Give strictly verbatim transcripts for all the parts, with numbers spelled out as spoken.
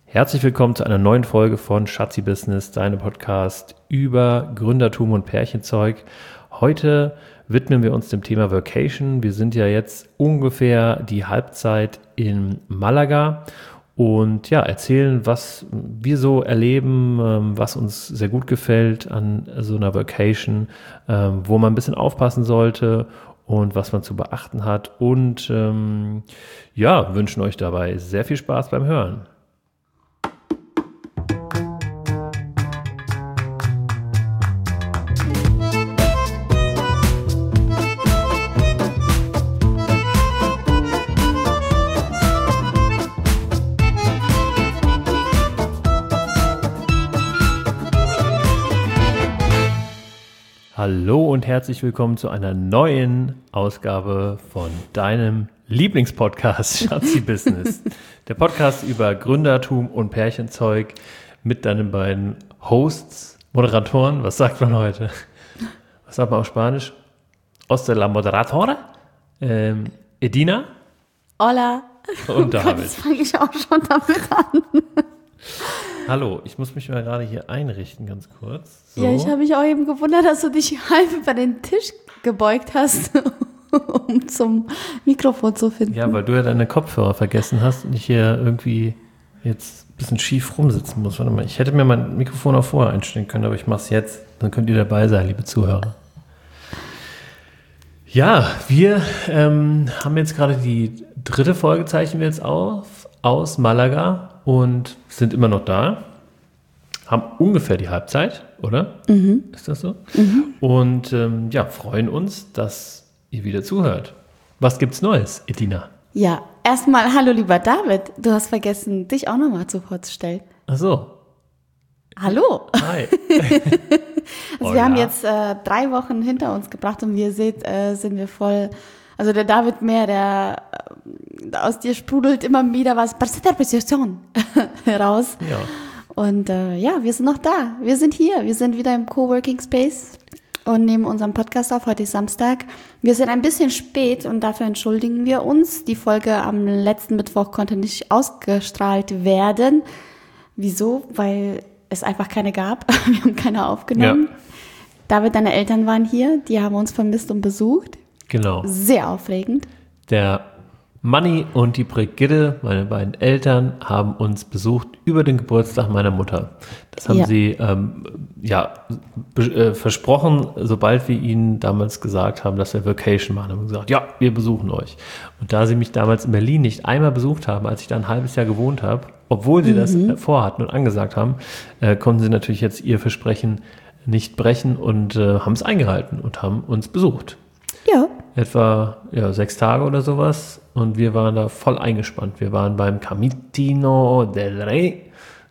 Herzlich willkommen zu einer neuen Folge von Schatzi Business, deinem Podcast über Gründertum und Pärchenzeug. Heute widmen wir uns dem Thema Vacation. Wir sind ja jetzt ungefähr die Halbzeit in Malaga und ja, erzählen, was wir so erleben, was uns sehr gut gefällt an so einer Vacation, wo man ein bisschen aufpassen sollte und was man zu beachten hat. Und ähm, ja, wünschen euch dabei sehr viel Spaß beim Hören. Hallo und herzlich willkommen zu einer neuen Ausgabe von deinem Lieblingspodcast Schatzi Business. Der Podcast über Gründertum und Pärchenzeug mit deinen beiden Hosts, Moderatoren. Was sagt man heute? Was sagt man auf Spanisch? Oste la Moderatore, ähm, Edina. Hola. Und David. Jetzt fange ich auch schon damit an. Hallo, ich muss mich mal gerade hier einrichten, ganz kurz. So. Ja, ich habe mich auch eben gewundert, dass du dich halb über den Tisch gebeugt hast, um zum Mikrofon zu finden. Ja, weil du ja deine Kopfhörer vergessen hast und ich hier irgendwie jetzt ein bisschen schief rumsitzen muss. Warte mal, ich hätte mir mein Mikrofon auch vorher einstellen können, aber ich mache es jetzt. Dann könnt ihr dabei sein, liebe Zuhörer. Ja, wir ähm, haben jetzt gerade die dritte Folge, zeichnen wir jetzt auf, aus Malaga und sind immer noch da. Haben ungefähr die Halbzeit, oder? Mhm. Ist das so? Mhm. Und ähm, ja, freuen uns, dass ihr wieder zuhört. Was gibt's Neues, Edina? Ja, erstmal hallo lieber David. Du hast vergessen, dich auch nochmal zu vorzustellen. Ach so. Hallo. Hi. Also wir haben jetzt äh, drei Wochen hinter uns gebracht und wie ihr seht, äh, sind wir voll, also der David mehr, der äh, aus dir sprudelt immer wieder was raus. Ja. Und äh, ja, wir sind noch da. Wir sind hier. Wir sind wieder im Coworking Space und nehmen unseren Podcast auf. Heute ist Samstag. Wir sind ein bisschen spät und dafür entschuldigen wir uns. Die Folge am letzten Mittwoch konnte nicht ausgestrahlt werden. Wieso? Weil es einfach keine gab. Wir haben keine aufgenommen. Ja. David, deine Eltern waren hier. Die haben uns vermisst und besucht. Genau. Sehr aufregend. Der Manni und die Brigitte, meine beiden Eltern, haben uns besucht über den Geburtstag meiner Mutter. Das haben Ja. sie ähm, ja, be- äh, versprochen, sobald wir ihnen damals gesagt haben, dass wir Vacation machen. Haben wir gesagt, ja, wir besuchen euch. Und da sie mich damals in Berlin nicht einmal besucht haben, als ich da ein halbes Jahr gewohnt habe, obwohl sie mhm. das äh, vorhatten und angesagt haben, äh, konnten sie natürlich jetzt ihr Versprechen nicht brechen und äh, haben es eingehalten und haben uns besucht. Ja. Etwa ja, sechs Tage oder sowas und wir waren da voll eingespannt. Wir waren beim Caminito del Rey.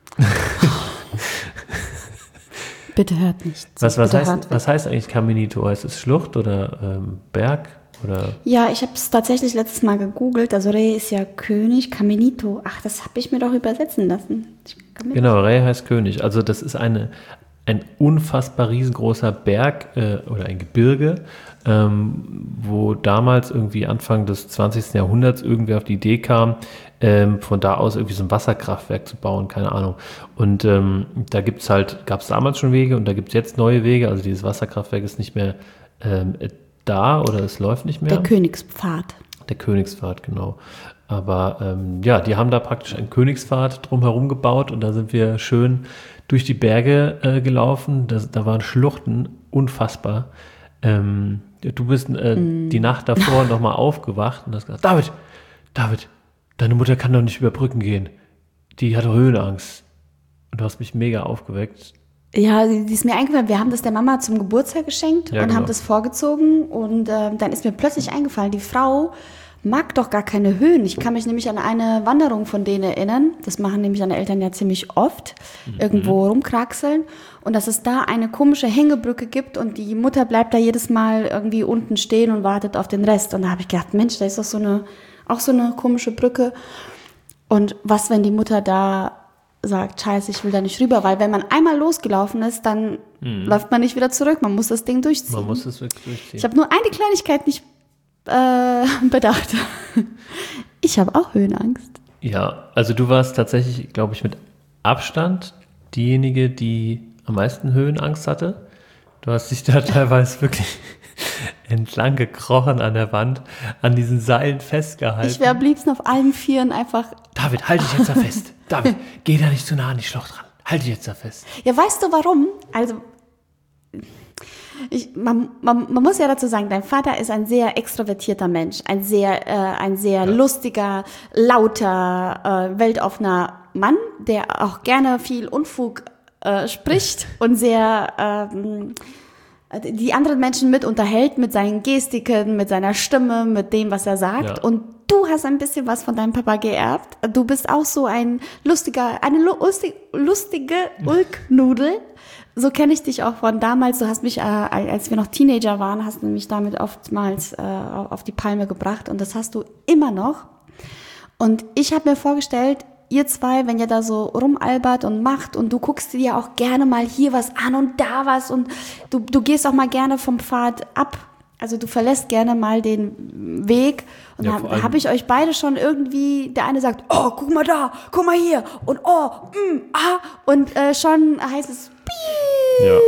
Bitte hört nicht. Was, was, Bitte heißt, hört was heißt eigentlich Caminito? Heißt es Schlucht oder ähm, Berg? Oder? Ja, ich habe es tatsächlich letztes Mal gegoogelt. Also Rey ist ja König, Caminito. Ach, das habe ich mir doch übersetzen lassen. Genau, Rey heißt König. Also das ist eine, ein unfassbar riesengroßer Berg äh, oder ein Gebirge, ähm, wo damals irgendwie Anfang des zwanzigsten Jahrhunderts irgendwer auf die Idee kam, ähm, von da aus irgendwie so ein Wasserkraftwerk zu bauen, keine Ahnung. Und ähm, da gibt's halt, gab es damals schon Wege und da gibt es jetzt neue Wege. Also dieses Wasserkraftwerk ist nicht mehr ähm, da oder es läuft nicht mehr. Der Königspfad. Der Königspfad, genau. Aber ähm, ja, die haben da praktisch einen Königspfad drumherum gebaut und da sind wir schön durch die Berge äh, gelaufen. Das, da waren Schluchten, unfassbar. Ähm, du bist äh, mm. die Nacht davor nochmal aufgewacht und hast gesagt, David, David, deine Mutter kann doch nicht über Brücken gehen. Die hat Höhenangst. Und du hast mich mega aufgeweckt. Ja, die ist mir eingefallen. Wir haben das der Mama zum Geburtstag geschenkt ja, und genau. haben das vorgezogen. Und äh, dann ist mir plötzlich eingefallen, die Frau mag doch gar keine Höhen. Ich kann mich nämlich an eine Wanderung von denen erinnern. Das machen nämlich deine Eltern ja ziemlich oft. Mhm. Irgendwo rumkraxeln. Und dass es da eine komische Hängebrücke gibt und die Mutter bleibt da jedes Mal irgendwie unten stehen und wartet auf den Rest. Und da habe ich gedacht, Mensch, da ist doch so eine, auch so eine komische Brücke. Und was, wenn die Mutter da sagt, scheiße, ich will da nicht rüber, weil wenn man einmal losgelaufen ist, dann mhm. läuft man nicht wieder zurück. Man muss das Ding durchziehen. Man muss es wirklich durchziehen. Ich habe nur eine Kleinigkeit nicht äh, bedacht. Ich habe auch Höhenangst. Ja, also du warst tatsächlich, glaube ich, mit Abstand diejenige, die am meisten Höhenangst hatte. Du hast dich da teilweise wirklich entlang gekrochen an der Wand, an diesen Seilen festgehalten. Ich wäre am liebsten auf allen Vieren einfach... David, halt dich jetzt da fest. David, geh da nicht zu nah an die Schlucht ran. Halt dich jetzt da fest. Ja, weißt du warum? Also, ich, man, man, man muss ja dazu sagen, dein Vater ist ein sehr extrovertierter Mensch, ein sehr, äh, ein sehr ja. lustiger, lauter, äh, weltoffener Mann, der auch gerne viel Unfug äh, spricht und sehr... Ähm, die anderen Menschen mit unterhält, mit seinen Gestiken, mit seiner Stimme, mit dem, was er sagt. Ja. Und du hast ein bisschen was von deinem Papa geerbt. Du bist auch so ein lustiger, eine lustig, lustige Ulknudel. So kenne ich dich auch von damals. Du hast mich, äh, als wir noch Teenager waren, hast du mich damit oftmals äh, auf die Palme gebracht. Und das hast du immer noch. Und ich habe mir vorgestellt, ihr zwei, wenn ihr da so rumalbert und macht und du guckst dir auch gerne mal hier was an und da was und du, du gehst auch mal gerne vom Pfad ab. Also du verlässt gerne mal den Weg. Und ja, da habe ich euch beide schon irgendwie, der eine sagt, oh, guck mal da, guck mal hier und oh, mm, ah, und äh, schon heißt es Piu. Ja.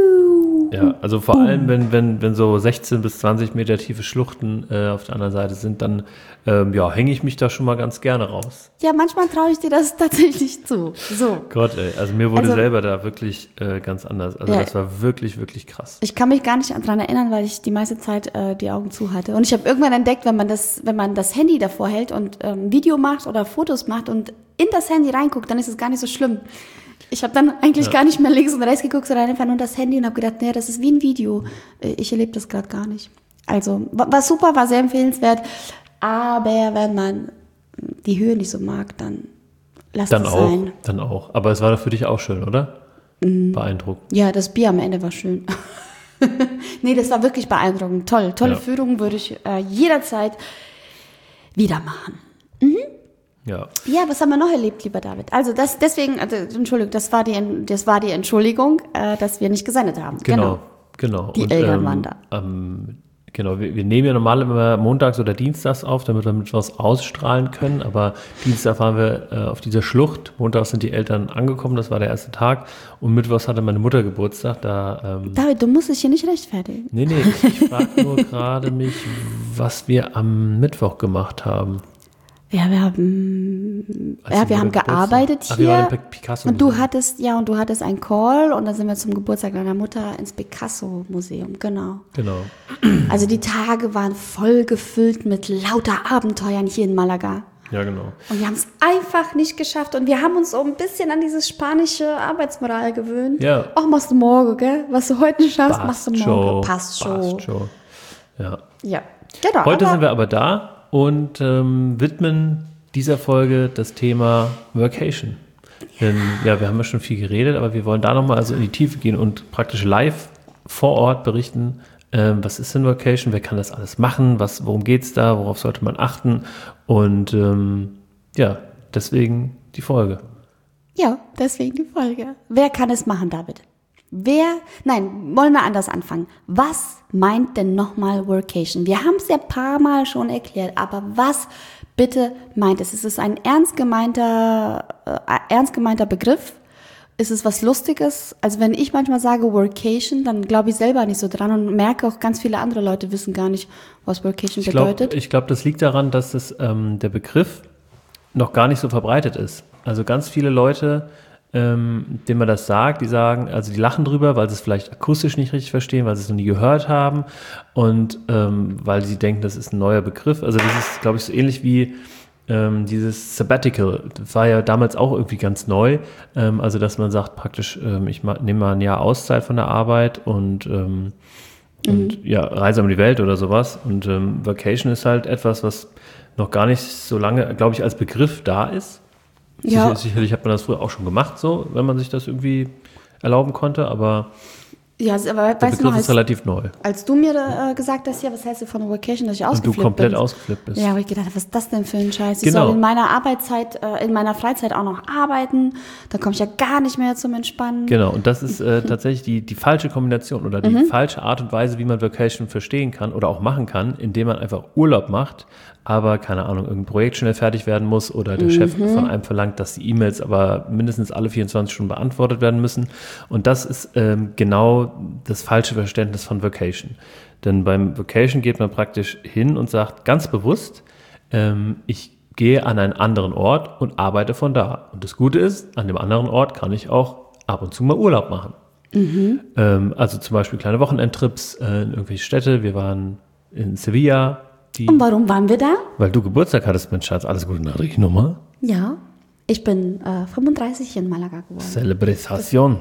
Ja, also vor Boom. allem, wenn, wenn, wenn so sechzehn bis zwanzig Meter tiefe Schluchten äh, auf der anderen Seite sind, dann ähm, ja, hänge ich mich da schon mal ganz gerne raus. Ja, manchmal traue ich dir das tatsächlich zu. So. Gott, ey, also mir wurde also, selber da wirklich äh, ganz anders. Also ja, das war wirklich, wirklich krass. Ich kann mich gar nicht daran erinnern, weil ich die meiste Zeit äh, die Augen zu hatte. Und ich habe irgendwann entdeckt, wenn man das, wenn man das Handy davor hält und ähm, Video macht oder Fotos macht und in das Handy reinguckt, dann ist es gar nicht so schlimm. Ich habe dann eigentlich ja. gar nicht mehr links und rechts geguckt, sondern einfach nur das Handy und habe gedacht, nee, das ist wie ein Video. Ich erlebe das gerade gar nicht. Also war super, war sehr empfehlenswert. Aber wenn man die Höhe nicht so mag, dann lass es sein. Dann auch. Aber es war doch für dich auch schön, oder? Mhm. Beeindruckend. Ja, das Bier am Ende war schön. Nee, das war wirklich beeindruckend. Toll. Tolle ja. Führung würde ich äh, jederzeit wieder machen. Mhm. Ja. Ja, was haben wir noch erlebt, lieber David? Also das, deswegen, also, Entschuldigung, das war die, das war die Entschuldigung, äh, dass wir nicht gesendet haben. Genau, genau. Die Eltern waren da. Ähm, genau, wir, wir nehmen ja normal immer montags oder dienstags auf, damit wir mit was ausstrahlen können, aber Dienstag waren wir äh, auf dieser Schlucht, montags sind die Eltern angekommen, das war der erste Tag und mittwochs hatte meine Mutter Geburtstag. Da, ähm, David, du musst dich hier nicht rechtfertigen. Nee, nee, ich, ich frage nur gerade mich, was wir am Mittwoch gemacht haben. Ja, wir haben, ja, wir haben gearbeitet hier. Ach, wir waren in Picasso und du hattest, ja, und du hattest einen Call und dann sind wir zum Geburtstag deiner Mutter ins Picasso-Museum, genau. Genau. Also die Tage waren voll gefüllt mit lauter Abenteuern hier in Malaga. Ja, genau. Und wir haben es einfach nicht geschafft und wir haben uns so ein bisschen an dieses spanische Arbeitsmoral gewöhnt. Ja. Ach, machst du morgen, gell? Was du heute nicht schaffst, machst du morgen. Passt schon. Passt schon. Ja. Ja, genau. Heute sind wir aber da. Und ähm, widmen dieser Folge das Thema Workation. Denn ja, wir haben ja schon viel geredet, aber wir wollen da nochmal also in die Tiefe gehen und praktisch live vor Ort berichten, ähm, was ist denn Workation, wer kann das alles machen, was, worum geht es da, worauf sollte man achten und ähm, ja, deswegen die Folge. Ja, deswegen die Folge. Wer kann es machen, David? Wer, nein, wollen wir anders anfangen. Was meint denn nochmal Workation? Wir haben es ja ein paar Mal schon erklärt, aber was bitte meint es? Ist es ein ernst gemeinter, äh, ernst gemeinter Begriff? Ist es was Lustiges? Also wenn ich manchmal sage Workation, dann glaube ich selber nicht so dran und merke auch, ganz viele andere Leute wissen gar nicht, was Workation ich glaub, bedeutet. Ich glaube, das liegt daran, dass das, ähm, der Begriff noch gar nicht so verbreitet ist. Also ganz viele Leute, Ähm, denen man das sagt, die sagen, also die lachen drüber, weil sie es vielleicht akustisch nicht richtig verstehen, weil sie es noch nie gehört haben und ähm, weil sie denken, das ist ein neuer Begriff. Also das ist, glaube ich, so ähnlich wie ähm, dieses Sabbatical. Das war ja damals auch irgendwie ganz neu. Ähm, also dass man sagt praktisch, ähm, ich ma- nehme mal ein Jahr Auszeit von der Arbeit und, ähm, mhm. und ja, reise um die Welt oder sowas. Und ähm, Vacation ist halt etwas, was noch gar nicht so lange, glaube ich, als Begriff da ist. Ja. Sicher, sicherlich hat man das früher auch schon gemacht, so, wenn man sich das irgendwie erlauben konnte, aber Ja, aber Der weißt du Begriff noch, ist als, relativ neu. als du mir äh, gesagt hast, ja, was hältst du von Vacation, dass ich Und ausgeflippt du komplett bin? ausgeflippt bist. Ja, wo ich gedacht habe, was ist das denn für ein Scheiß? Ich Genau. soll in meiner Arbeitszeit, äh, in meiner Freizeit auch noch arbeiten. Da komme ich ja gar nicht mehr zum Entspannen. Genau, und das ist äh, tatsächlich die, die falsche Kombination oder die Mhm. falsche Art und Weise, wie man Vacation verstehen kann oder auch machen kann, indem man einfach Urlaub macht, aber, keine Ahnung, irgendein Projekt schnell fertig werden muss oder der Mhm. Chef von einem verlangt, dass die E-Mails aber mindestens alle vierundzwanzig Stunden beantwortet werden müssen. Und das ist ähm, genau das falsche Verständnis von Vacation. Denn beim Vacation geht man praktisch hin und sagt ganz bewusst, ähm, ich gehe an einen anderen Ort und arbeite von da. Und das Gute ist, an dem anderen Ort kann ich auch ab und zu mal Urlaub machen. Mhm. Ähm, also zum Beispiel kleine Wochenendtrips äh, in irgendwelche Städte. Wir waren in Sevilla. Die, Und warum waren wir da? weil du Geburtstag hattest, mein Schatz. Alles Gute Nachricht nochmal. Ja, ich bin äh, fünfunddreißig in Malaga geworden. Celebration.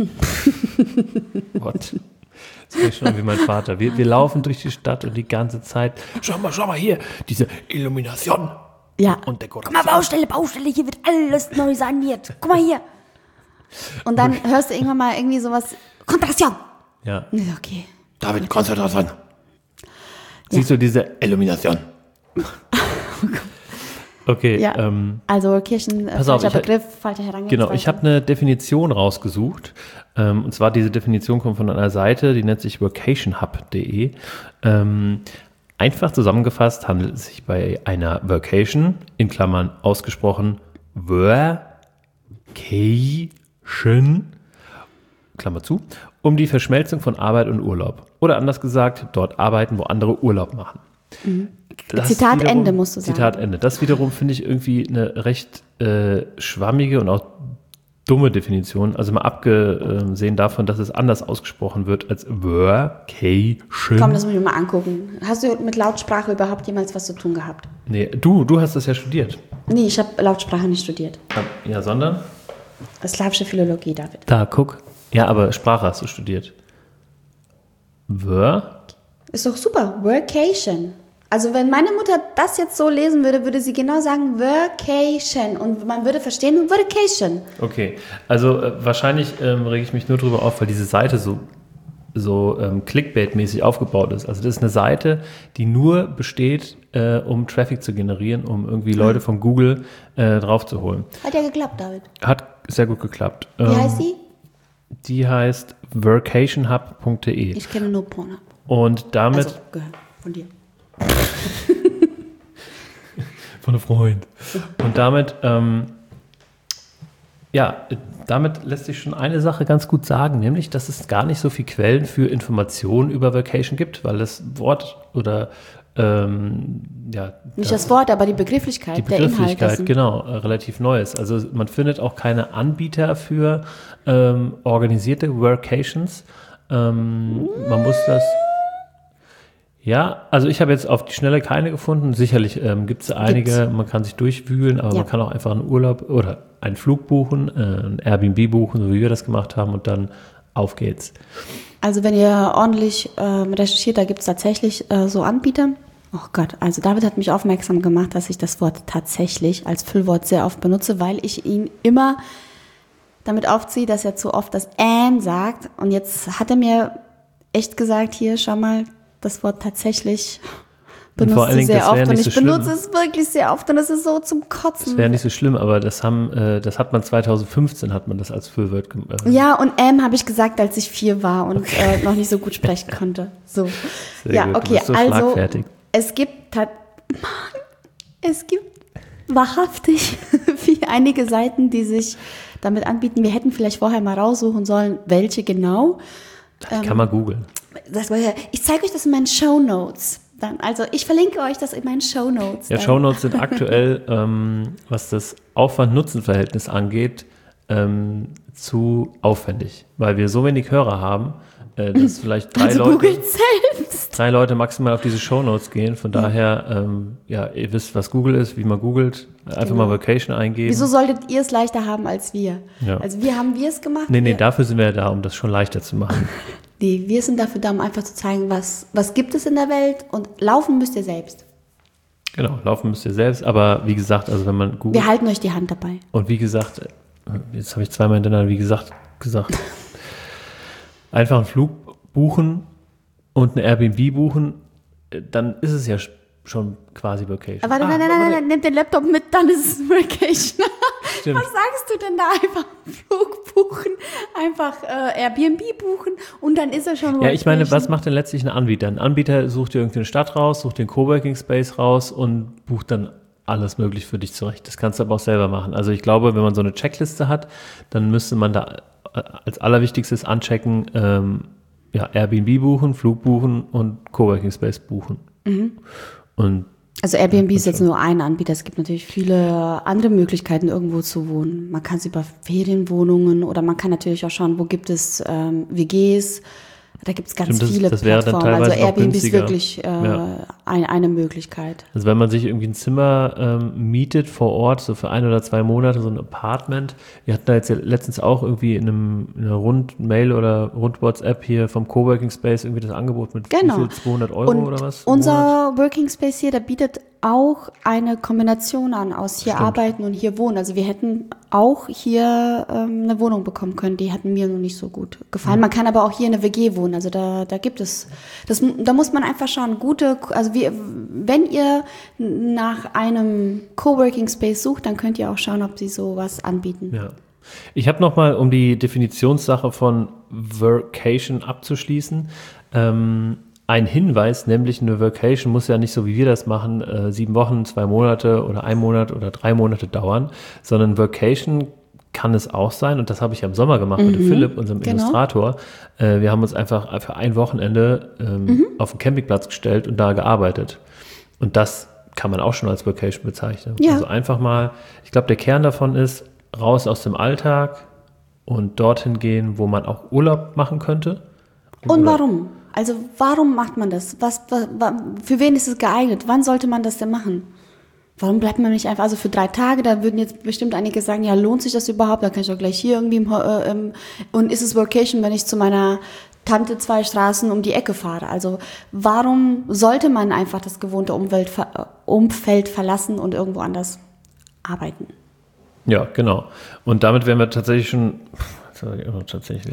What? Das ist schon wie mein Vater. Wir, wir laufen durch die Stadt und die ganze Zeit. Schau mal, schau mal hier. Diese Illumination Ja. und Guck Dekoration. mal, Baustelle, Baustelle, hier wird alles neu saniert. Guck mal hier. Und dann hörst du irgendwann mal irgendwie sowas, Kontraktion. Ja. Und ich so, okay. David, Konzentration. Siehst du diese Illumination? Okay, Ja, ähm, also Kirchen, äh, pass auf, falscher ich- Begriff, falsche Herangehensweise. genau. Ich habe eine Definition rausgesucht. Ähm, und zwar diese Definition kommt von einer Seite, die nennt sich vacation hub punkt de. Ähm, einfach zusammengefasst handelt es sich bei einer Vacation, in Klammern ausgesprochen, Vacation, Klammer zu, um die Verschmelzung von Arbeit und Urlaub. Oder anders gesagt, dort arbeiten, wo andere Urlaub machen. Das Zitat wiederum- Ende, musst du sagen. Zitat Ende. Das wiederum finde ich irgendwie eine recht äh, schwammige und auch dumme Definition. Also mal abgesehen davon, dass es anders ausgesprochen wird als Vacation. Komm, das muss ich mir mal angucken. Hast du mit Lautsprache überhaupt jemals was zu tun gehabt? Nee, du, du hast das ja studiert. Nee, ich habe Lautsprache nicht studiert. Ja, sondern? Slawische Philologie, David. Da, guck. Ja, aber Sprache hast du studiert. Ver? Ist doch super. Workation. Also wenn meine Mutter das jetzt so lesen würde, würde sie genau sagen Workation. Und man würde verstehen Workation. Okay, also äh, wahrscheinlich ähm, rege ich mich nur drüber auf, weil diese Seite so, so ähm, Clickbait-mäßig aufgebaut ist. Also das ist eine Seite, die nur besteht, äh, um Traffic zu generieren, um irgendwie Leute von Google äh, draufzuholen. Hat ja geklappt, David. Hat sehr gut geklappt. Wie Ähm, heißt sie? Die heißt vacation hub punkt de. Ich kenne nur Pornhub. Und damit... Also gehört von dir. Von einem Freund. Und damit, ähm, ja, damit lässt sich schon eine Sache ganz gut sagen, nämlich, dass es gar nicht so viel Quellen für Informationen über Vacation gibt, weil das Wort oder ähm, ja, Nicht das Wort, aber die Begrifflichkeit, die der Inhalt Begrifflichkeit, dessen. genau, äh, relativ neu ist. Also man findet auch keine Anbieter für ähm, organisierte Workations. Ähm, man muss das... Ja, also ich habe jetzt auf die Schnelle keine gefunden. Sicherlich ähm, gibt es einige, Gibt's. man kann sich durchwühlen, aber Ja. man kann auch einfach einen Urlaub oder einen Flug buchen, äh, ein Airbnb buchen, so wie wir das gemacht haben, und dann auf geht's. Also wenn ihr ordentlich ähm, recherchiert, da gibt es tatsächlich äh, so Anbieter. Oh Gott, also David hat mich aufmerksam gemacht, dass ich das Wort tatsächlich als Füllwort sehr oft benutze, weil ich ihn immer damit aufziehe, dass er zu oft das Ähn sagt. Und jetzt hat er mir echt gesagt, hier, schau mal, das Wort tatsächlich Und vor benutzt allen du Dingen, sehr das wär oft. Und nicht ich so benutze schlimm. es wirklich sehr oft und es ist so zum Kotzen. Das wäre nicht so schlimm, aber das haben, äh, das hat man zweitausendfünfzehn hat man das als Füllwort gemacht. Äh, Ja, und M habe ich gesagt, als ich vier war und äh, noch nicht so gut sprechen konnte. So. Sehr Ja, gut, du okay, bist so also schlagfertig. es gibt tat- es gibt wahrhaftig wie einige Seiten, die sich damit anbieten. Wir hätten vielleicht vorher mal raussuchen sollen, welche genau. Das kann man googeln. Das war ja, ich zeige euch das in meinen Shownotes. Dann, also ich verlinke euch das in meinen Shownotes. Ja, dann. Shownotes sind aktuell, ähm, was das Aufwand-Nutzen-Verhältnis angeht, ähm, zu aufwendig, weil wir so wenig Hörer haben, äh, dass vielleicht drei, Also Leute, googelt selbst. drei Leute maximal auf diese Shownotes gehen. Von daher, ähm, ja, ihr wisst, was Google ist, wie man googelt. Einfach Genau. mal Vacation eingeben. Wieso solltet ihr es leichter haben als wir? Ja. Also wir haben wir es gemacht. Nee, nee, wir, dafür sind wir ja da, um das schon leichter zu machen. nee, wir sind dafür da, um einfach zu zeigen, was, was gibt es in der Welt und laufen müsst ihr selbst. Genau, laufen müsst ihr selbst. Aber wie gesagt, also wenn man googelt, Wir halten euch die Hand dabei. und wie gesagt, äh, jetzt habe ich zweimal hintereinander, wie gesagt, gesagt. einfach einen Flug buchen und eine Airbnb buchen, dann ist es ja schon quasi Vacation. Warte, ah, nein, nein, nein, nein, nimm den Laptop mit, dann ist es Vacation. Stimmt. Was sagst du denn da? Einfach einen Flug buchen, einfach äh, Airbnb buchen und dann ist er schon Vacation. Ja, ich meine, was macht denn letztlich ein Anbieter? Ein Anbieter sucht dir irgendeine Stadt raus, sucht den Coworking Space raus und bucht dann alles möglich für dich zurecht. Das kannst du aber auch selber machen. Also ich glaube, wenn man so eine Checkliste hat, dann müsste man da als allerwichtigstes anchecken, ähm, ja, Airbnb buchen, Flug buchen und Coworking Space buchen. Mhm. Und also Airbnb ist jetzt nur ein Anbieter. Es gibt natürlich viele andere Möglichkeiten, irgendwo zu wohnen. Man kann es über Ferienwohnungen oder man kann natürlich auch schauen, wo gibt es ähm, W Gs. Da gibt es ganz Stimmt, das, viele das wäre Plattformen. Dann teilweise also Airbnb ist günstiger. wirklich äh, ja. ein, eine Möglichkeit. Also wenn man sich irgendwie ein Zimmer ähm, mietet vor Ort, so für ein oder zwei Monate, so ein Apartment. Wir hatten da jetzt ja letztens auch irgendwie in, einem, in einer Rund-Mail oder Rund-WhatsApp hier vom Coworking Space irgendwie das Angebot mit genau. wie viel, zweihundert Euro Und oder was? Unser Working Space hier, der bietet auch eine Kombination an aus hier Stimmt. arbeiten und hier wohnen. Also wir hätten auch hier ähm, eine Wohnung bekommen können, die hat mir noch nicht so gut gefallen. Mhm. Man kann aber auch hier in eine W G wohnen, also da, da gibt es, das, da muss man einfach schauen, gute, also wir, wenn ihr nach einem Coworking Space sucht, dann könnt ihr auch schauen, ob sie sowas anbieten. Ja. Ich habe nochmal, um die Definitionssache von Workation abzuschließen, ähm, ein Hinweis, nämlich eine Vacation muss ja nicht so, wie wir das machen, äh, sieben Wochen, zwei Monate oder ein Monat oder drei Monate dauern, sondern Vacation kann es auch sein, und das habe ich ja im Sommer gemacht mhm. mit dem Philipp, unserem genau. Illustrator. Äh, wir haben uns einfach für ein Wochenende ähm, mhm. auf den Campingplatz gestellt und da gearbeitet. Und das kann man auch schon als Vacation bezeichnen. Ja. Also einfach mal, ich glaube, der Kern davon ist, raus aus dem Alltag und dorthin gehen, wo man auch Urlaub machen könnte. Und Urlaub. Warum? Also warum macht man das? Was, was, für wen ist es geeignet? Wann sollte man das denn machen? Warum bleibt man nicht einfach, also für drei Tage, da würden jetzt bestimmt einige sagen, ja, lohnt sich das überhaupt? Da kann ich doch gleich hier irgendwie, äh, ähm, und ist es Vacation, wenn ich zu meiner Tante zwei Straßen um die Ecke fahre? Also warum sollte man einfach das gewohnte Umwelt, Umfeld verlassen und irgendwo anders arbeiten? Ja, genau. Und damit wären wir tatsächlich schon, sorry, oh, tatsächlich,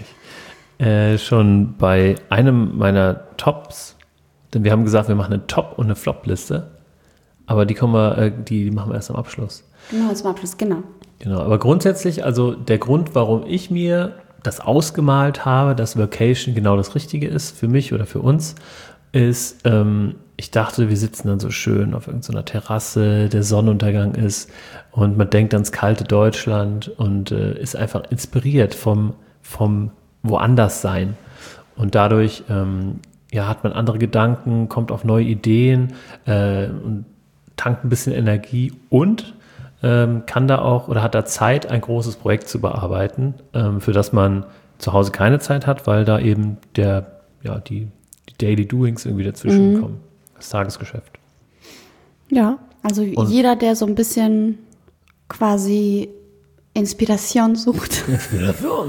Äh, schon bei einem meiner Tops, denn wir haben gesagt, wir machen eine Top- und eine Flop-Liste, aber die, kommen wir, äh, die machen wir erst am Abschluss. Genau, zum Abschluss, genau. Genau, aber grundsätzlich, also der Grund, warum ich mir das ausgemalt habe, dass Vacation genau das Richtige ist für mich oder für uns, ist, ähm, ich dachte, wir sitzen dann so schön auf irgendeiner Terrasse, der Sonnenuntergang ist und man denkt ans kalte Deutschland und äh, ist einfach inspiriert vom, vom woanders sein. Und dadurch ähm, ja, hat man andere Gedanken, kommt auf neue Ideen äh, und tankt ein bisschen Energie und ähm, kann da auch oder hat da Zeit, ein großes Projekt zu bearbeiten, ähm, für das man zu Hause keine Zeit hat, weil da eben der, ja, die, die Daily Doings irgendwie dazwischen mhm. kommen. Das Tagesgeschäft. Ja, also und jeder, der so ein bisschen quasi Inspiration sucht. Inspiration.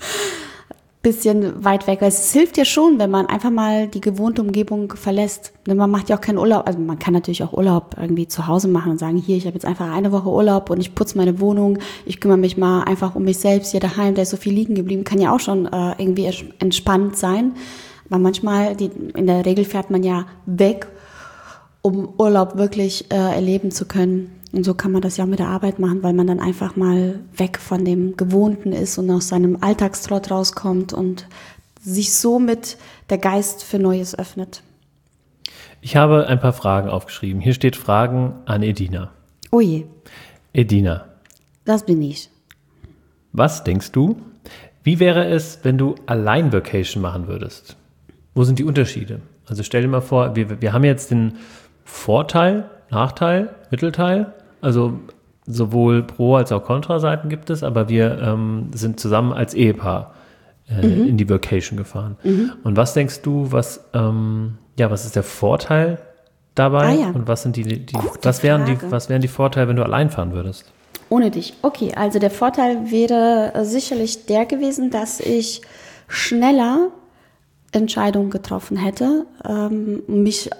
Bisschen weit weg. Es hilft ja schon, wenn man einfach mal die gewohnte Umgebung verlässt. Denn man macht ja auch keinen Urlaub. Also man kann natürlich auch Urlaub irgendwie zu Hause machen und sagen, hier, ich habe jetzt einfach eine Woche Urlaub und ich putze meine Wohnung. Ich kümmere mich mal einfach um mich selbst hier daheim. Da ist so viel liegen geblieben. Kann ja auch schon äh, irgendwie entspannt sein. Aber manchmal, die, in der Regel fährt man ja weg, um Urlaub wirklich äh, erleben zu können. Und so kann man das ja auch mit der Arbeit machen, weil man dann einfach mal weg von dem Gewohnten ist und aus seinem Alltagstrott rauskommt und sich somit der Geist für Neues öffnet. Ich habe ein paar Fragen aufgeschrieben. Hier steht Fragen an Edina. Oh je. Edina. Das bin ich. Was denkst du, wie wäre es, wenn du allein Vacation machen würdest? Wo sind die Unterschiede? Also stell dir mal vor, wir, wir haben jetzt den Vorteil, Nachteil, Mittelteil. Also sowohl Pro- als auch Kontra-Seiten gibt es, aber wir ähm, sind zusammen als Ehepaar äh, mhm. in die Vacation gefahren. Mhm. Und was denkst du, was, ähm, ja, was ist der Vorteil dabei? Ah, ja. Und was sind die, die was wären die, was wären die Vorteile, wenn du allein fahren würdest? Ohne dich. Okay, also der Vorteil wäre sicherlich der gewesen, dass ich schneller Entscheidungen getroffen hätte, ähm, mich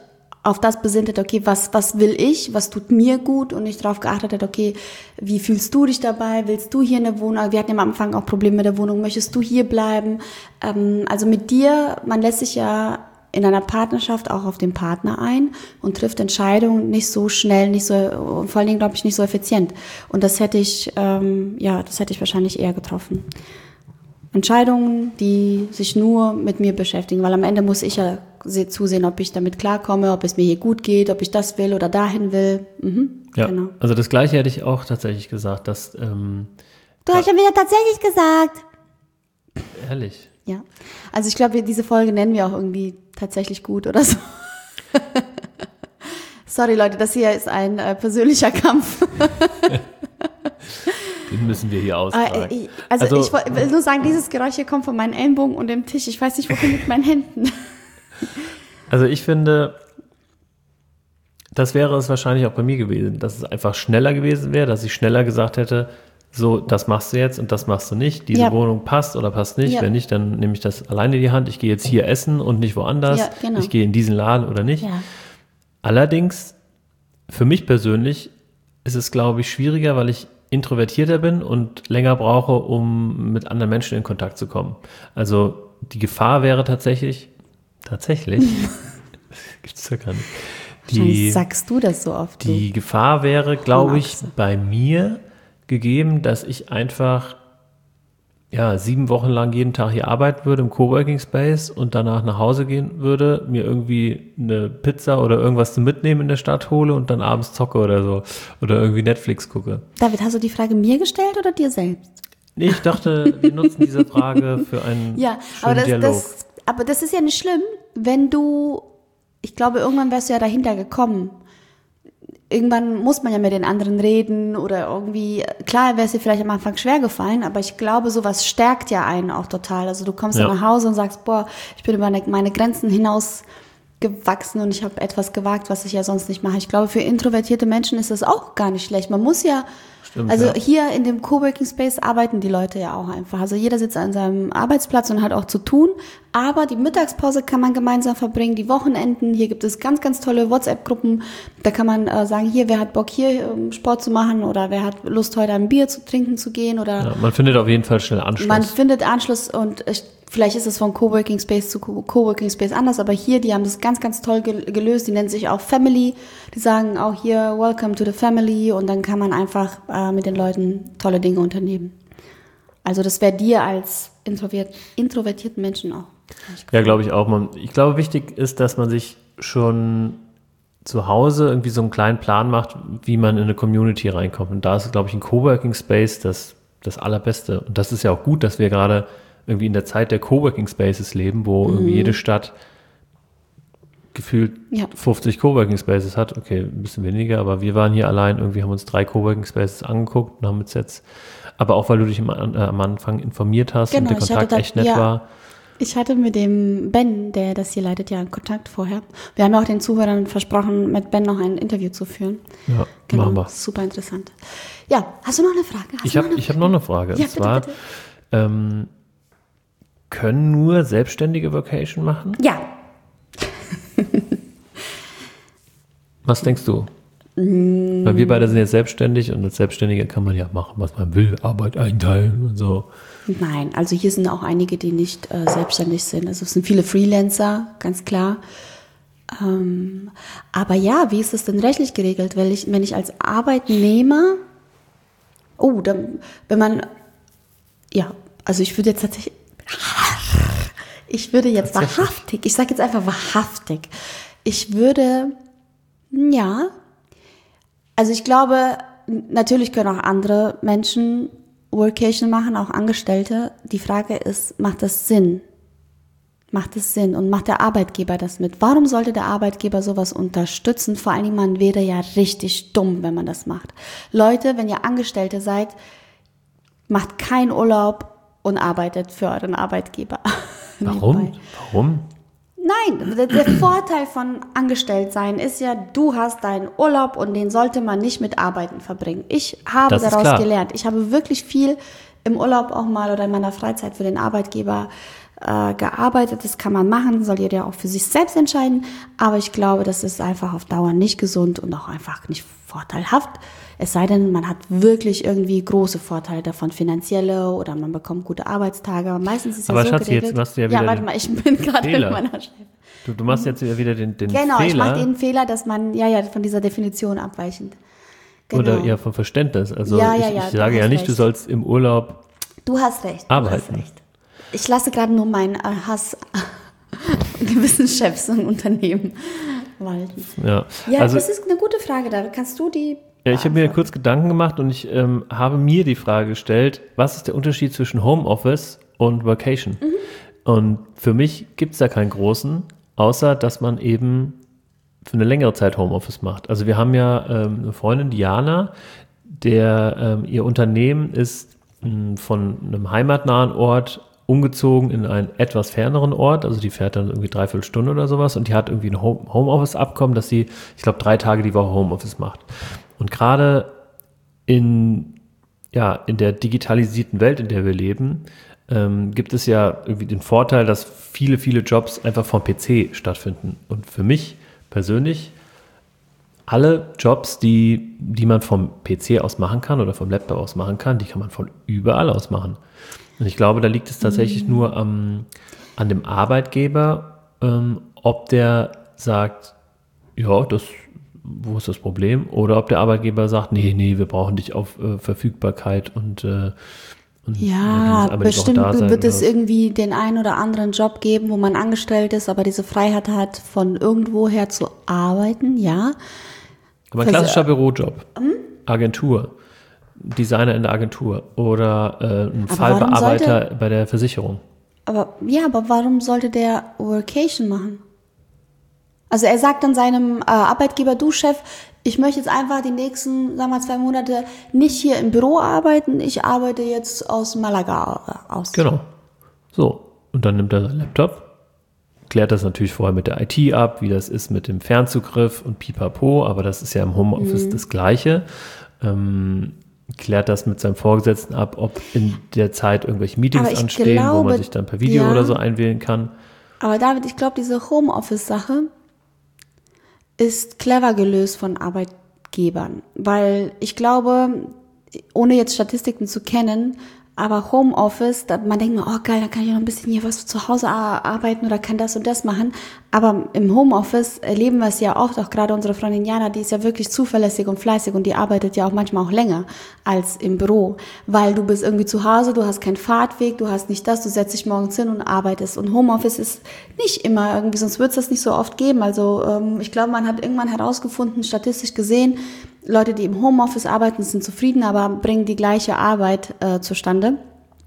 auf das besinnt hat, okay, was, was will ich, was tut mir gut und nicht darauf geachtet hat, okay, wie fühlst du dich dabei, willst du hier in der Wohnung, wir hatten ja am Anfang auch Probleme mit der Wohnung, möchtest du hier bleiben, ähm, also mit dir, man lässt sich ja in einer Partnerschaft auch auf den Partner ein und trifft Entscheidungen nicht so schnell, nicht so, und vor allen Dingen, glaube ich, nicht so effizient und das hätte ich, ähm, ja, das hätte ich wahrscheinlich eher getroffen. Entscheidungen, die sich nur mit mir beschäftigen, weil am Ende muss ich ja zusehen, ob ich damit klarkomme, ob es mir hier gut geht, ob ich das will oder dahin will. Mhm, ja, genau. Also das Gleiche hätte ich auch tatsächlich gesagt, dass ähm, du hast schon wieder tatsächlich gesagt. Ehrlich. Ja, also ich glaube, diese Folge nennen wir auch irgendwie tatsächlich gut oder so. Sorry Leute, das hier ist ein äh, persönlicher Kampf. Den müssen wir hier austragen. Äh, also, also ich will nur sagen, dieses Geräusch hier kommt von meinen Ellenbogen und dem Tisch. Ich weiß nicht, wohin mit meinen Händen. Also ich finde, das wäre es wahrscheinlich auch bei mir gewesen, dass es einfach schneller gewesen wäre, dass ich schneller gesagt hätte, so, das machst du jetzt und das machst du nicht. Diese ja. Wohnung passt oder passt nicht. Ja. Wenn nicht, dann nehme ich das alleine in die Hand. Ich gehe jetzt hier essen und nicht woanders. Ja, genau. Ich gehe in diesen Laden oder nicht. Ja. Allerdings, für mich persönlich ist es, glaube ich, schwieriger, weil ich introvertierter bin und länger brauche, um mit anderen Menschen in Kontakt zu kommen. Also die Gefahr wäre tatsächlich, tatsächlich, gibt es ja gar nicht. Die, sagst du das so oft? Die du? Gefahr wäre, glaube ich, bei mir gegeben, dass ich einfach ja, sieben Wochen lang jeden Tag hier arbeiten würde im Coworking Space und danach nach Hause gehen würde, mir irgendwie eine Pizza oder irgendwas zum Mitnehmen in der Stadt hole und dann abends zocke oder so oder irgendwie Netflix gucke. David, hast du die Frage mir gestellt oder dir selbst? Nee, ich dachte, wir nutzen diese Frage für einen ja, schönen aber das, Dialog. Das, aber das ist ja nicht schlimm, wenn du, ich glaube, irgendwann wärst du ja dahinter gekommen. Irgendwann muss man ja mit den anderen reden oder irgendwie, klar wäre es dir vielleicht am Anfang schwer gefallen, aber ich glaube, sowas stärkt ja einen auch total. Also du kommst ja. dann nach Hause und sagst, boah, ich bin über meine Grenzen hinaus gewachsen und ich habe etwas gewagt, was ich ja sonst nicht mache. Ich glaube, für introvertierte Menschen ist das auch gar nicht schlecht. Man muss ja, Stimmt, also ja. hier in dem Coworking Space arbeiten die Leute ja auch einfach. Also jeder sitzt an seinem Arbeitsplatz und hat auch zu tun, aber die Mittagspause kann man gemeinsam verbringen, die Wochenenden, hier gibt es ganz, ganz tolle WhatsApp-Gruppen, da kann man äh, sagen, hier, wer hat Bock hier um Sport zu machen oder wer hat Lust heute ein Bier zu trinken zu gehen oder. Ja, man findet auf jeden Fall schnell Anschluss. Man findet Anschluss und ich, vielleicht ist es von Coworking Space zu Coworking Space anders, aber hier, die haben das ganz, ganz toll gelöst, die nennen sich auch Family, die sagen auch hier, welcome to the family und dann kann man einfach äh, mit den Leuten tolle Dinge unternehmen. Also das wäre dir als introvert, introvertierten Menschen auch. Ja, glaube ich auch. Man, ich glaube, wichtig ist, dass man sich schon zu Hause irgendwie so einen kleinen Plan macht, wie man in eine Community reinkommt. Und da ist, glaube ich, ein Coworking Space das, das Allerbeste. Und das ist ja auch gut, dass wir gerade irgendwie in der Zeit der Coworking Spaces leben, wo mhm. irgendwie jede Stadt gefühlt ja. fünfzig Coworking Spaces hat. Okay, ein bisschen weniger, aber wir waren hier allein, irgendwie haben uns drei Coworking Spaces angeguckt und haben uns jetzt, aber auch weil du dich im, äh, am Anfang informiert hast genau, und der Kontakt da, echt nett ja. war. Ich hatte mit dem Ben, der das hier leitet, ja einen Kontakt vorher. Wir haben ja auch den Zuhörern versprochen, mit Ben noch ein Interview zu führen. Ja, genau, machen wir. Super interessant. Ja, hast du noch eine Frage? Hast ich habe hab noch eine Frage. Ja, und bitte, zwar, bitte. Ähm, können nur Selbstständige Vacation machen? Ja. Was denkst du? Mm. Weil wir beide sind jetzt selbstständig und als Selbstständiger kann man ja machen, was man will, Arbeit einteilen und so. Nein, also hier sind auch einige, die nicht äh, selbstständig sind. Also es sind viele Freelancer, ganz klar. Ähm, aber ja, wie ist das denn rechtlich geregelt? Wenn ich, wenn ich als Arbeitnehmer, oh, dann, wenn man, ja, also ich würde jetzt tatsächlich, ich würde jetzt wahrhaftig, ich sage jetzt einfach wahrhaftig, ich würde, ja, also ich glaube, natürlich können auch andere Menschen Workation machen, auch Angestellte. Die Frage ist, macht das Sinn? Macht es Sinn? Und macht der Arbeitgeber das mit? Warum sollte der Arbeitgeber sowas unterstützen? Vor allen Dingen, man wäre ja richtig dumm, wenn man das macht. Leute, wenn ihr Angestellte seid, macht keinen Urlaub und arbeitet für euren Arbeitgeber. Warum? Warum? Nein, der, der Vorteil von Angestelltsein ist ja, du hast deinen Urlaub und den sollte man nicht mit Arbeiten verbringen. Ich habe Das ist daraus klar. gelernt. Ich habe wirklich viel im Urlaub auch mal oder in meiner Freizeit für den Arbeitgeber äh, gearbeitet. Das kann man machen, soll jeder ja auch für sich selbst entscheiden. Aber ich glaube, das ist einfach auf Dauer nicht gesund und auch einfach nicht vorteilhaft. Es sei denn, man hat wirklich irgendwie große Vorteile davon, finanzielle oder man bekommt gute Arbeitstage. Aber meistens ist es ja aber so Schatzi, geregelt. jetzt machst du ja wieder Ja, warte den mal, ich bin gerade in meiner Chef. Du, du machst jetzt wieder den, den Genau, Fehler. ich mache den Fehler, dass man, ja, ja, von dieser Definition abweichend. Genau. Oder eher vom Verständnis. Also Ja, ja, ich, ja, ich du sage ja hast nicht, du recht. sollst im Urlaub Du hast recht. arbeiten. Du hast recht. Ich lasse gerade nur meinen äh, Hass an gewissen Chefs und Unternehmen walten. Ja, Ja, also, das ist eine gute Frage. Da kannst du die ja, ich habe mir kurz Gedanken gemacht und ich ähm, habe mir die Frage gestellt, was ist der Unterschied zwischen Homeoffice und Workation? Mhm. Und für mich gibt es da keinen großen, außer dass man eben für eine längere Zeit Homeoffice macht. Also wir haben ja ähm, eine Freundin, Diana, der ähm, ihr Unternehmen ist mh, von einem heimatnahen Ort umgezogen in einen etwas ferneren Ort, also die fährt dann irgendwie dreiviertel Stunde oder sowas und die hat irgendwie ein Home- Homeoffice-Abkommen, dass sie, ich glaube, drei Tage die Woche Homeoffice macht. Und gerade in, ja, in der digitalisierten Welt, in der wir leben, ähm, gibt es ja irgendwie den Vorteil, dass viele, viele Jobs einfach vom P C stattfinden. Und für mich persönlich, alle Jobs, die, die man vom P C aus machen kann oder vom Laptop aus machen kann, die kann man von überall aus machen. Und ich glaube, da liegt es tatsächlich mhm. nur am, an dem Arbeitgeber, ähm, ob der sagt, ja, das, wo ist das Problem? Oder ob der Arbeitgeber sagt, nee, nee, wir brauchen dich auf äh, Verfügbarkeit und, äh, und ja, ja, bestimmt da sein, wird es oder? irgendwie den einen oder anderen Job geben, wo man angestellt ist, aber diese Freiheit hat, von irgendwoher zu arbeiten, ja. Aber ein klassischer Bürojob, hm? Agentur, Designer in der Agentur oder äh, ein aber Fallbearbeiter sollte, bei der Versicherung. Aber ja, aber warum sollte der Workation machen? Also er sagt dann seinem äh, Arbeitgeber, du Chef, ich möchte jetzt einfach die nächsten, sagen wir mal, zwei Monate nicht hier im Büro arbeiten, ich arbeite jetzt aus Malaga aus. Genau. So, und dann nimmt er seinen Laptop, klärt das natürlich vorher mit der I T ab, wie das ist mit dem Fernzugriff und pipapo, aber das ist ja im Homeoffice mhm. das Gleiche. Ähm, klärt das mit seinem Vorgesetzten ab, ob in der Zeit irgendwelche Meetings anstehen, glaube, wo man sich dann per Video ja, oder so einwählen kann. Aber David, ich glaube, diese Homeoffice-Sache ist clever gelöst von Arbeitgebern, weil ich glaube, ohne jetzt Statistiken zu kennen, aber Homeoffice, da, man denkt mir, oh geil, da kann ich noch ein bisschen hier was zu Hause arbeiten oder kann das und das machen. Aber im Homeoffice erleben wir es ja oft, auch gerade unsere Freundin Jana, die ist ja wirklich zuverlässig und fleißig und die arbeitet ja auch manchmal auch länger als im Büro, weil du bist irgendwie zu Hause, du hast keinen Fahrtweg, du hast nicht das, du setzt dich morgens hin und arbeitest. Und Homeoffice ist nicht immer irgendwie, sonst wird es das nicht so oft geben. Also ähm, ich glaube, man hat irgendwann herausgefunden, statistisch gesehen, Leute, die im Homeoffice arbeiten, sind zufrieden, aber bringen die gleiche Arbeit äh, zustande.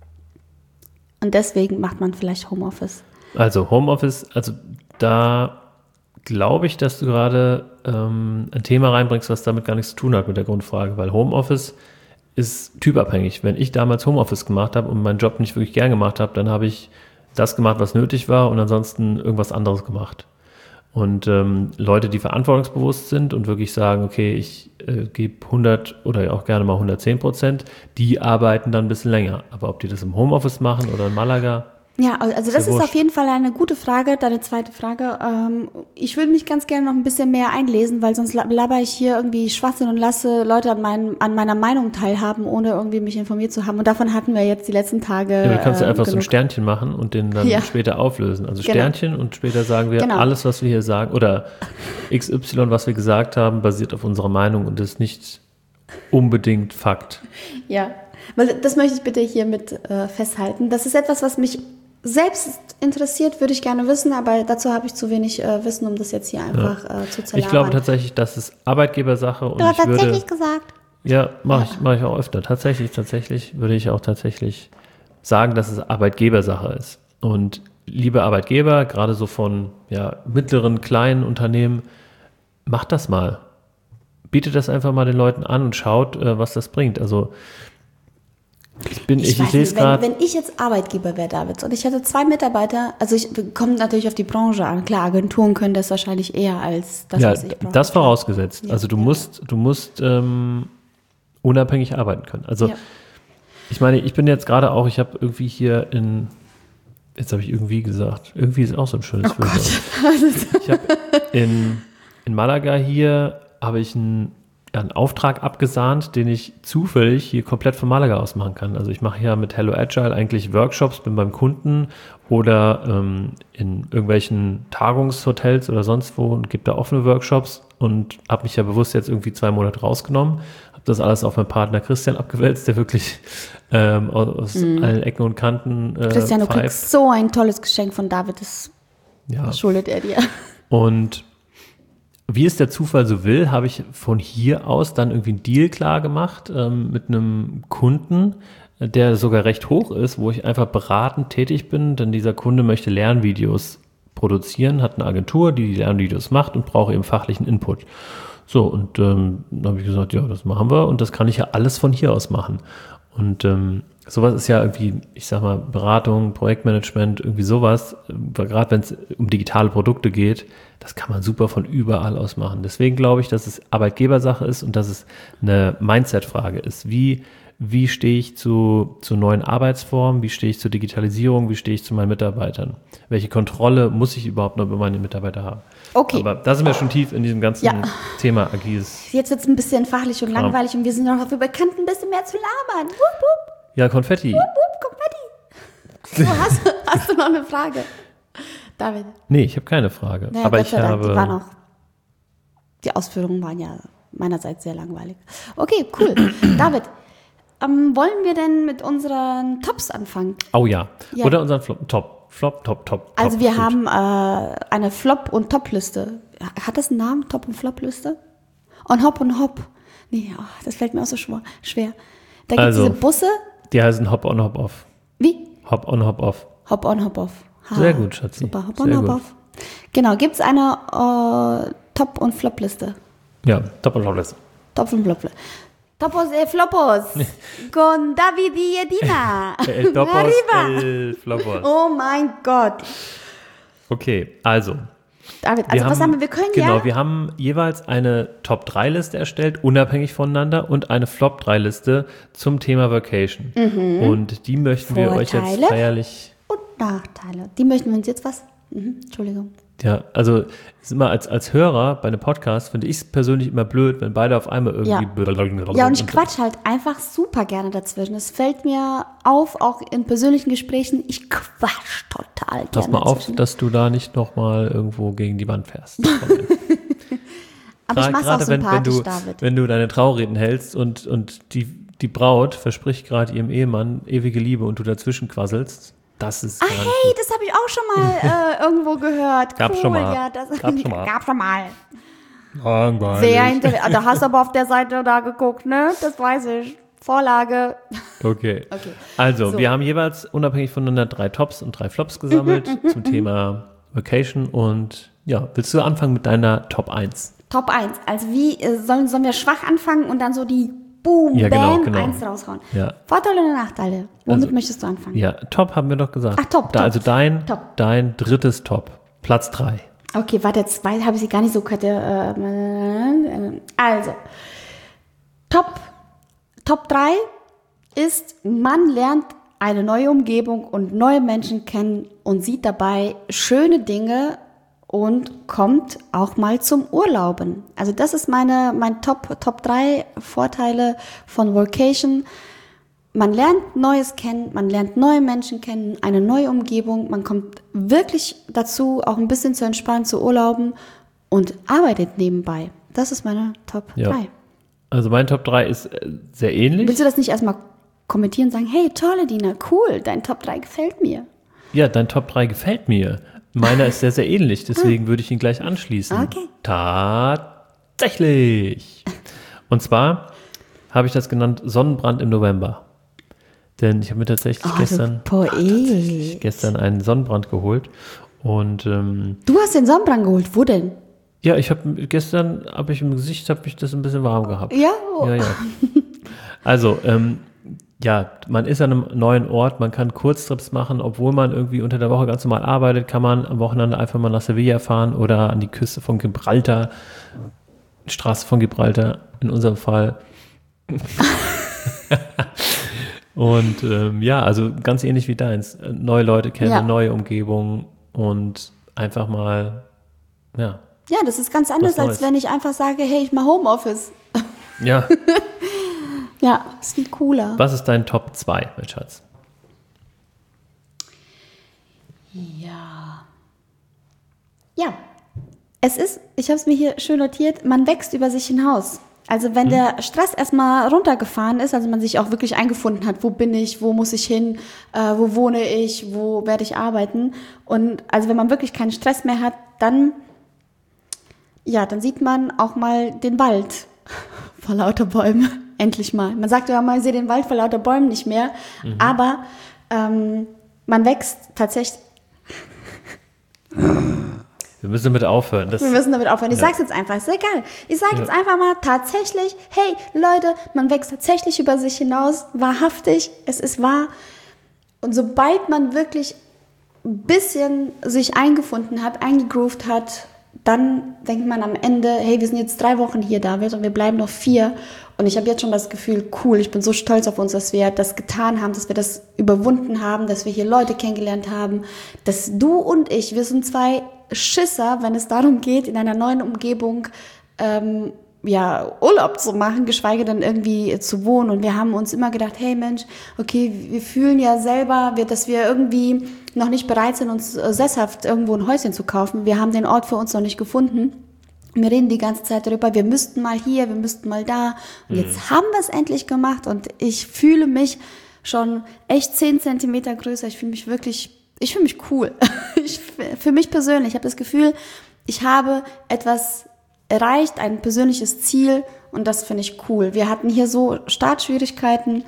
Und deswegen macht man vielleicht Homeoffice. Also Homeoffice, also da glaube ich, dass du gerade ähm, ein Thema reinbringst, was damit gar nichts zu tun hat mit der Grundfrage, weil Homeoffice ist typabhängig. Wenn ich damals Homeoffice gemacht habe und meinen Job nicht wirklich gern gemacht habe, dann habe ich das gemacht, was nötig war und ansonsten irgendwas anderes gemacht. Und ähm, Leute, die verantwortungsbewusst sind und wirklich sagen, okay, ich äh, gebe hundert oder auch gerne mal hundertzehn Prozent, die arbeiten dann ein bisschen länger. Aber ob die das im Homeoffice machen oder in Malaga? Ja, also das ist, ist auf jeden Fall eine gute Frage, deine zweite Frage. Ähm, ich würde mich ganz gerne noch ein bisschen mehr einlesen, weil sonst laber ich hier irgendwie Schwachsinn und lasse Leute an, mein, an meiner Meinung teilhaben, ohne irgendwie mich informiert zu haben. Und davon hatten wir jetzt die letzten Tage. Ja, du kannst ja einfach genug. so ein Sternchen machen und den dann ja. später auflösen. Also genau. Sternchen und später sagen wir, genau. alles, was wir hier sagen, oder X Y, was wir gesagt haben, basiert auf unserer Meinung und ist nicht unbedingt Fakt. Ja, weil das möchte ich bitte hiermit äh, festhalten. Das ist etwas, was mich selbst interessiert, würde ich gerne wissen, aber dazu habe ich zu wenig äh, Wissen, um das jetzt hier einfach ja. äh, zu zerlabern. Ich glaube tatsächlich, das ist Arbeitgebersache. Und du hast ich tatsächlich würde, gesagt. Ja, mache ich, mach ich auch öfter. Tatsächlich, tatsächlich würde ich auch tatsächlich sagen, dass es Arbeitgebersache ist. Und liebe Arbeitgeber, gerade so von ja, mittleren, kleinen Unternehmen, macht das mal. Bietet das einfach mal den Leuten an und schaut, äh, was das bringt. Also Ich, bin, ich, ich, ich lese gerade. Wenn, wenn ich jetzt Arbeitgeber wäre, David, und ich hätte zwei Mitarbeiter, also ich kommt natürlich auf die Branche an. Klar, Agenturen können das wahrscheinlich eher als das, ja, was ich brauche. Das vorausgesetzt. Ja, also du ja. musst, du musst ähm, unabhängig arbeiten können. Also ja. ich meine, ich bin jetzt gerade auch, ich habe irgendwie hier in, jetzt habe ich irgendwie gesagt, irgendwie ist auch so ein schönes Oh Wort. Ich habe in, in Malaga hier, habe ich einen, ja, einen Auftrag abgesahnt, den ich zufällig hier komplett von Malaga aus machen kann. Also ich mache ja mit Hello Agile eigentlich Workshops, bin beim Kunden oder ähm, in irgendwelchen Tagungshotels oder sonst wo und gebe da offene Workshops und habe mich ja bewusst jetzt irgendwie zwei Monate rausgenommen, habe das alles auf meinen Partner Christian abgewälzt, der wirklich ähm, aus mm. allen Ecken und Kanten äh, Christian, du kriegst so ein tolles Geschenk von David, das ja. schuldet er dir. Und wie es der Zufall so will, habe ich von hier aus dann irgendwie einen Deal klar gemacht ähm, mit einem Kunden, der sogar recht hoch ist, wo ich einfach beratend tätig bin, denn dieser Kunde möchte Lernvideos produzieren, hat eine Agentur, die die Lernvideos macht und braucht eben fachlichen Input. So, und ähm, dann habe ich gesagt, ja, das machen wir und das kann ich ja alles von hier aus machen. Und ähm, sowas ist ja irgendwie, ich sag mal, Beratung, Projektmanagement, irgendwie sowas, gerade wenn es um digitale Produkte geht, das kann man super von überall aus machen. Deswegen glaube ich, dass es Arbeitgebersache ist und dass es eine Mindset-Frage ist. Wie, wie stehe ich zu, zu neuen Arbeitsformen? Wie stehe ich zur Digitalisierung? Wie stehe ich zu meinen Mitarbeitern? Welche Kontrolle muss ich überhaupt noch über meine Mitarbeiter haben? Okay. Aber da sind wir schon tief in diesem ganzen ja. Thema agiles. Jetzt wird es ein bisschen fachlich und langweilig und wir sind noch dafür bekannt, ein bisschen mehr zu labern. Wupp, wupp. Ja, Konfetti. Wupp, wupp, Konfetti. So, hast, hast du noch eine Frage, David? Nee, ich habe keine Frage. Naja, aber Gott ich sei Dank, habe. Die, waren auch, die Ausführungen waren ja meinerseits sehr langweilig. Okay, cool. David, ähm, wollen wir denn mit unseren Tops anfangen? Oh ja. ja. Oder unseren Flop. Top. Flop, Top, Top. Also top, wir gut. haben äh, eine Flop- und Top-Liste. Hat das einen Namen? Top- und Flop-Liste? Und Hop und Hop. Nee, oh, das fällt mir auch so schwer. Da gibt es Also, diese Busse. Die heißen Hop on, Hop off. Wie? Hop on, Hop off. Hop on, Hop off. Ha, Sehr gut, Schatzi. Super, Hop Sehr on, Hop gut. off. Genau, gibt es eine äh, Top- und Flop-Liste? Ja, Top und Flop. Top und Flop. Topos e Flopos. Con David y Edina. El Topos, Arriba. el Flopos. Oh mein Gott. Okay, also. David, also wir was haben, haben wir? Wir können genau, ja... wir haben jeweils eine Top drei Liste erstellt, unabhängig voneinander, und eine Flop drei Liste zum Thema Vacation. Mhm. Und die möchten wir euch jetzt Vorteile feierlich... Und Nachteile. Die möchten wir uns jetzt was... Mhm, Entschuldigung. Ja, also ist immer als, als Hörer bei einem Podcast finde ich es persönlich immer blöd, wenn beide auf einmal irgendwie... Ja, ja und ich quatsch halt einfach super gerne dazwischen. Es fällt mir auf, auch in persönlichen Gesprächen, ich quatsch total gerne Pass mal auf, dazwischen. dass du da nicht nochmal irgendwo gegen die Wand fährst. Aber ich mach's auch Gerade wenn, wenn, sympathisch, du, David. wenn du deine Traureden hältst und, und die, die Braut verspricht gerade ihrem Ehemann ewige Liebe und du dazwischen quasselst, das ist Ah, gar nicht hey, das habe ich auch schon mal äh, irgendwo gehört. Gab's cool, schon mal. Ja, das Gab's schon mal. Gab schon mal. langweilig. Sehr interessant. Da hast du aber auf der Seite da geguckt, ne? Das weiß ich. Vorlage. Okay. Okay. Also, So. wir haben jeweils unabhängig voneinander drei Tops und drei Flops gesammelt zum Thema Vacation. Und ja, willst du anfangen mit deiner Top eins? Top eins. Also wie, äh, sollen, sollen wir schwach anfangen und dann so die Boom, Ja, genau, Bam, genau. eins raushauen? Ja. Vorteile oder Nachteile? Womit Also, möchtest du anfangen? Ja, Top haben wir doch gesagt. Ach, Top, Da, Top. also dein, Top. dein drittes Top. Platz drei. Okay, warte, jetzt weiß- habe ich sie gar nicht so gehört. Äh, also, Top, Top drei ist, man lernt eine neue Umgebung und neue Menschen kennen und sieht dabei schöne Dinge und kommt auch mal zum Urlauben. Also das ist meine, mein Top, Top drei Vorteile von Workation. Man lernt Neues kennen, man lernt neue Menschen kennen, eine neue Umgebung, man kommt wirklich dazu, auch ein bisschen zu entspannen, zu urlauben und arbeitet nebenbei. Das ist meine Top Ja. drei. Also mein Top drei ist äh, sehr ähnlich. Willst du das nicht erstmal kommentieren und sagen, hey, tolle Dina, cool, dein Top drei gefällt mir. Ja, dein Top drei gefällt mir. Meiner ist sehr, sehr ähnlich, deswegen würde ich ihn gleich anschließen. Okay. Tatsächlich. Und zwar habe ich das genannt Sonnenbrand im November. Denn ich habe mir tatsächlich Oh, gestern, du Poet. gestern einen Sonnenbrand geholt. Und ähm, Du hast den Sonnenbrand geholt, wo denn? ja, ich habe gestern, habe ich im Gesicht, habe ich das ein bisschen warm gehabt. Ja? Ja, ja. Also, ähm, ja, man ist an einem neuen Ort, man kann Kurztrips machen, obwohl man irgendwie unter der Woche ganz normal arbeitet, kann man am Wochenende einfach mal nach Sevilla fahren oder an die Küste von Gibraltar, Straße von Gibraltar in unserem Fall. Und ähm, ja, also ganz ähnlich wie deins. Neue Leute kennen, Ja. neue Umgebung und einfach mal, ja. Ja, das ist ganz anders, Was Neues. als wenn ich einfach sage, hey, ich mache Homeoffice. Ja. Ja, ist viel cooler. Was ist dein Top zwei, mein Schatz? Ja. Ja. Es ist, ich habe es mir hier schön notiert, man wächst über sich hinaus. Also wenn der Stress erstmal runtergefahren ist, also man sich auch wirklich eingefunden hat, wo bin ich, wo muss ich hin, äh, wo wohne ich, wo werde ich arbeiten. Und also wenn man wirklich keinen Stress mehr hat, dann, ja, dann sieht man auch mal den Wald vor lauter Bäumen. Endlich mal. Man sagt ja mal, ich sehe den Wald vor lauter Bäumen nicht mehr. Mhm. Aber ähm, man wächst tatsächlich. Wir müssen damit aufhören. Das Wir müssen damit aufhören. Ich ja. sag's jetzt einfach, ist egal. Ich sage Ja. jetzt einfach mal tatsächlich, hey Leute, man wächst tatsächlich über sich hinaus, wahrhaftig, es ist wahr. Und sobald man wirklich ein bisschen sich eingefunden hat, eingegroovt hat, dann denkt man am Ende, hey, wir sind jetzt drei Wochen hier, David, und wir bleiben noch vier. Und ich habe jetzt schon das Gefühl, cool, ich bin so stolz auf uns, dass wir das getan haben, dass wir das überwunden haben, dass wir hier Leute kennengelernt haben, dass du und ich, wir sind zwei Schisser, wenn es darum geht, in einer neuen Umgebung ähm, ja, Urlaub zu machen, geschweige denn irgendwie zu wohnen. Und wir haben uns immer gedacht, hey Mensch, okay, wir fühlen ja selber, wir, dass wir irgendwie noch nicht bereit sind, uns äh, sesshaft irgendwo ein Häuschen zu kaufen. Wir haben den Ort für uns noch nicht gefunden. Wir reden die ganze Zeit darüber, wir müssten mal hier, wir müssten mal da. Und Mhm. jetzt haben wir es endlich gemacht und ich fühle mich schon echt zehn Zentimeter größer. Ich fühle mich wirklich, ich fühle mich cool. Ich, für mich persönlich, ich habe das Gefühl, ich habe etwas erreicht, ein persönliches Ziel und das finde ich cool. Wir hatten hier so Startschwierigkeiten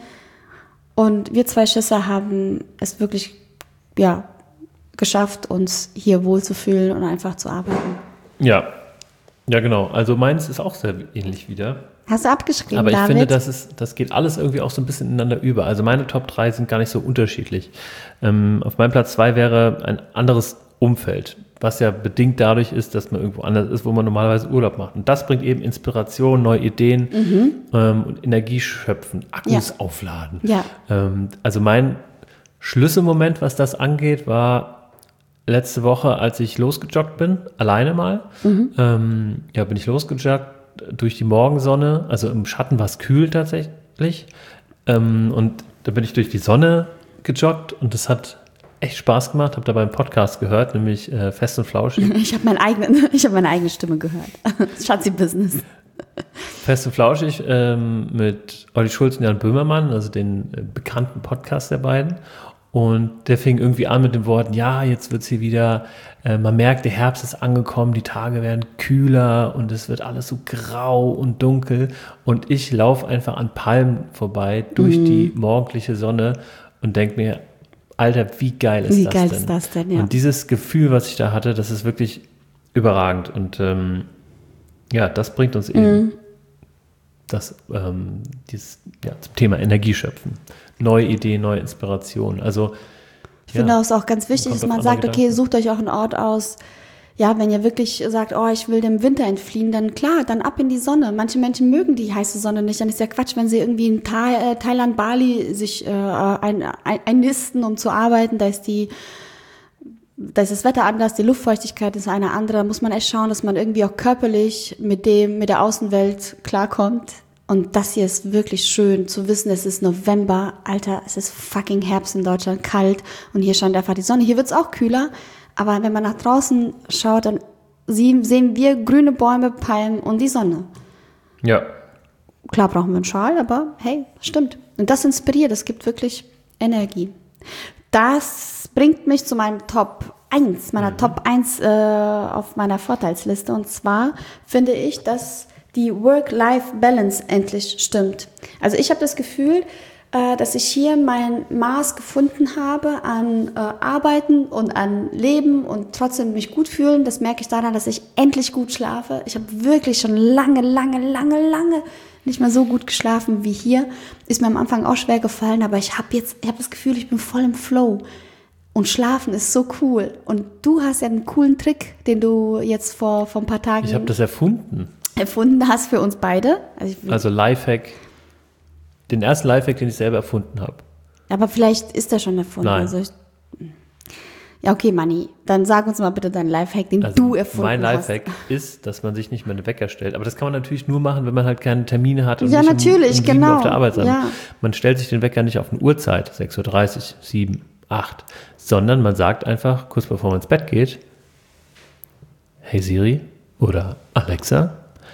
und wir zwei Schisser haben es wirklich, ja, geschafft, uns hier wohlzufühlen und einfach zu arbeiten. Ja, ja genau. Also meins ist auch sehr ähnlich wieder. Hast du abgeschrieben, Aber ich David? finde, das, ist, das geht alles irgendwie auch so ein bisschen ineinander über. Also meine Top drei sind gar nicht so unterschiedlich. Ähm, auf meinem Platz zwei wäre ein anderes Umfeld, was ja bedingt dadurch ist, dass man irgendwo anders ist, wo man normalerweise Urlaub macht. Und das bringt eben Inspiration, neue Ideen Mhm. ähm, und Energie schöpfen, Akkus Ja. aufladen. Ja. Ähm, also mein Schlüsselmoment, was das angeht, war letzte Woche, als ich losgejoggt bin, alleine mal. Mhm. Ähm, ja, bin ich losgejoggt durch die Morgensonne. Also im Schatten war es kühl tatsächlich. Ähm, und da bin ich durch die Sonne gejoggt und das hat echt Spaß gemacht. Habe dabei einen Podcast gehört, nämlich äh, Fest und Flauschig. Ich habe mein eigene, ich habe meine eigene Stimme gehört. Schatzi-Business. Fest und Flauschig ähm, mit Olli Schulz und Jan Böhmermann, also den äh, bekannten Podcast der beiden. Und der fing irgendwie an mit den Worten, ja, jetzt wird es hier wieder, äh, man merkt, der Herbst ist angekommen, die Tage werden kühler und es wird alles so grau und dunkel. Und ich laufe einfach an Palmen vorbei durch Mhm. die morgendliche Sonne und denke mir, Alter, wie geil ist Wie das geil denn? ist das denn, ja. Und dieses Gefühl, was ich da hatte, das ist wirklich überragend. Und ähm, ja, das bringt uns eben Mhm. das, ähm, dieses, ja, zum Thema Energieschöpfen. Neue Ideen, neue Inspirationen. Also, Ich finde auch, es ist auch ganz wichtig, kommt dass auf man andere sagt, okay, Gedanken. sucht euch auch einen Ort aus. Ja, wenn ihr wirklich sagt, oh, ich will dem Winter entfliehen, dann klar, dann ab in die Sonne. Manche Menschen mögen die heiße Sonne nicht. Dann ist ja Quatsch, wenn sie irgendwie in Tha- äh, Thailand, Bali sich äh, ein, ein, einnisten, um zu arbeiten. Da ist die, da ist das Wetter anders, die Luftfeuchtigkeit ist eine andere. Da muss man echt schauen, dass man irgendwie auch körperlich mit dem, mit der Außenwelt klarkommt. Und das hier ist wirklich schön zu wissen, es ist November, Alter, es ist fucking Herbst in Deutschland, kalt und hier scheint einfach die Sonne. Hier wird's auch kühler, aber wenn man nach draußen schaut, dann sie- sehen wir grüne Bäume, Palmen und die Sonne. ja, Klar brauchen wir einen Schal, aber hey, stimmt. Und das inspiriert, das gibt wirklich Energie. Das bringt mich zu meinem Top eins, meiner Top eins äh, auf meiner Vorteilsliste. Und zwar finde ich, dass die Work-Life-Balance endlich stimmt. Also ich habe das Gefühl, äh, dass ich hier mein Maß gefunden habe an äh, Arbeiten und an Leben und trotzdem mich gut fühlen. Das merke ich daran, dass ich endlich gut schlafe. Ich habe wirklich schon lange, lange, lange, lange nicht mehr so gut geschlafen wie hier. Ist mir am Anfang auch schwer gefallen, aber ich habe jetzt, ich habe das Gefühl, ich bin voll im Flow. Und Schlafen ist so cool. Und du hast ja einen coolen Trick, den du jetzt vor, vor ein paar Tagen ich habe das erfunden. erfunden hast für uns beide. Also ich, Also Lifehack, den ersten Lifehack, den ich selber erfunden habe. Aber vielleicht ist der schon erfunden. Nein. Also ich, ja, okay, Manni, dann sag uns mal bitte deinen Lifehack, den Also du erfunden mein hast. Lifehack ist, dass man sich nicht mehr einen Wecker stellt. Aber das kann man natürlich nur machen, wenn man halt keine Termine hat und Ja, nicht um, natürlich, um sieben Uhr genau. auf der Arbeit sein. Ja. Man stellt sich den Wecker nicht auf eine Uhrzeit, sechs Uhr dreißig, sieben, acht, sondern man sagt einfach, kurz bevor man ins Bett geht, hey Siri oder Alexa,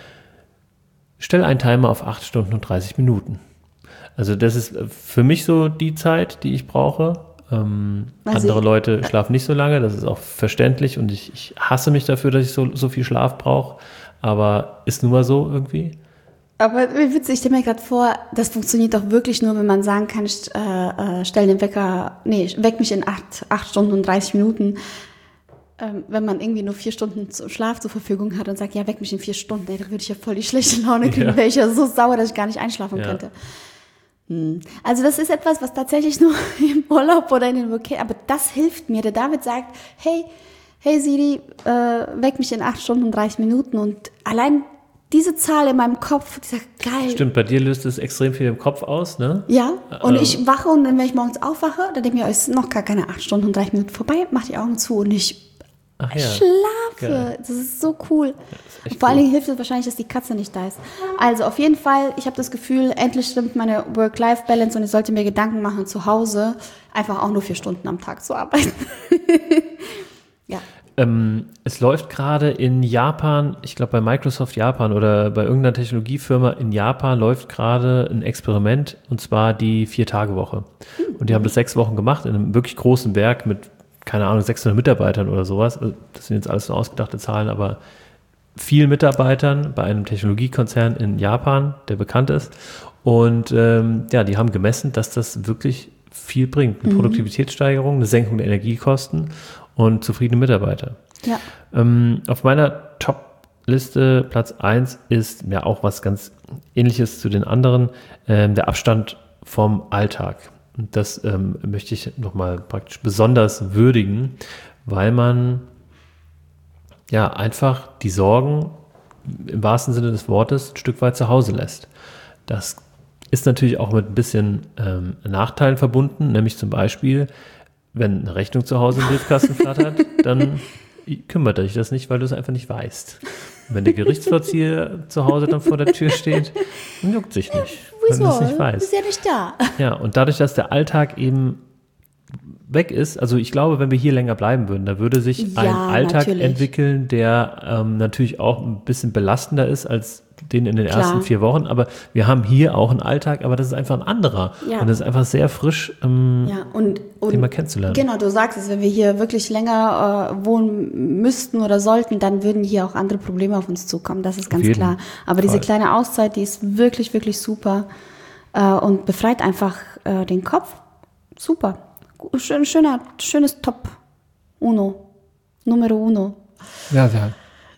stell einen Timer auf acht Stunden und dreißig Minuten. Also das ist für mich so die Zeit, die ich brauche. Ähm, Also andere ich- Leute schlafen nicht so lange, das ist auch verständlich und ich, ich hasse mich dafür, dass ich so, so viel Schlaf brauche, aber ist nun mal so irgendwie. Aber wie witzig, ich stelle mir gerade vor, das funktioniert doch wirklich nur, wenn man sagen kann, st- äh, äh, stell den Wecker, nee, weck mich in acht, acht Stunden und dreißig Minuten. Ähm, wenn man irgendwie nur vier Stunden zu- Schlaf zur Verfügung hat und sagt, ja, weck mich in vier Stunden, ey, da würde ich ja voll die schlechte Laune kriegen, Ja. wäre ich ja so sauer, dass ich gar nicht einschlafen Ja. könnte. Hm. Also das ist etwas, was tatsächlich nur im Urlaub oder in den Vacation, aber das hilft mir. Der David sagt, hey, hey Siri, äh, weck mich in acht Stunden und dreißig Minuten und allein diese Zahl in meinem Kopf, dieser geil. Stimmt, bei dir löst es extrem viel im Kopf aus, ne? Ja, und Ähm. ich wache und dann, wenn ich morgens aufwache, dann denke ich mir, es ist noch gar keine acht Stunden und dreißig Minuten vorbei, mach die Augen zu und ich Ach ja. schlafe. Geil. Das ist so cool. echt Und vor allen cool. Dingen hilft es wahrscheinlich, dass die Katze nicht da ist. Also auf jeden Fall, ich habe das Gefühl, endlich stimmt meine Work-Life-Balance und ich sollte mir Gedanken machen, zu Hause einfach auch nur vier Stunden am Tag zu arbeiten. Ja. Ähm, es läuft gerade in Japan, ich glaube bei Microsoft Japan oder bei irgendeiner Technologiefirma in Japan läuft gerade ein Experiment und zwar die Vier-Tage-Woche. Und die haben das sechs Wochen gemacht in einem wirklich großen Werk mit, keine Ahnung, sechshundert Mitarbeitern oder sowas. Also das sind jetzt alles nur ausgedachte Zahlen, aber viel Mitarbeitern bei einem Technologiekonzern in Japan, der bekannt ist. Und ähm, ja, die haben gemessen, dass das wirklich viel bringt. Eine Produktivitätssteigerung, eine Senkung der Energiekosten und zufriedene Mitarbeiter. Ja. Ähm, auf meiner Top-Liste Platz eins ist ja auch was ganz Ähnliches zu den anderen, ähm, der Abstand vom Alltag. Und das ähm, möchte ich nochmal praktisch besonders würdigen, weil man ja einfach die Sorgen im wahrsten Sinne des Wortes ein Stück weit zu Hause lässt. Das ist natürlich auch mit ein bisschen ähm, Nachteilen verbunden, nämlich zum Beispiel, wenn eine Rechnung zu Hause im Briefkasten flattert, dann kümmert dich das nicht, weil du es einfach nicht weißt. Und wenn der Gerichtsvollzieher zu Hause dann vor der Tür steht, dann juckt sich nicht, wenn du es nicht Du weißt. bist ja nicht da. Ja, und dadurch, dass der Alltag eben weg ist, also ich glaube, wenn wir hier länger bleiben würden, da würde sich Ja, ein Alltag natürlich. entwickeln, der ähm, natürlich auch ein bisschen belastender ist als den in den Klar. ersten vier Wochen, aber wir haben hier auch einen Alltag, aber das ist einfach ein anderer Ja. und das ist einfach sehr frisch, ähm, Ja, und, und den mal kennenzulernen. Genau, du sagst es, wenn wir hier wirklich länger äh, wohnen müssten oder sollten, dann würden hier auch andere Probleme auf uns zukommen, das ist ganz jeden klar. Aber diese Fall. kleine Auszeit, die ist wirklich, wirklich super äh, und befreit einfach äh, den Kopf. Super. Schön, schöner, schönes Top. Uno. Numero uno. Ja, ja.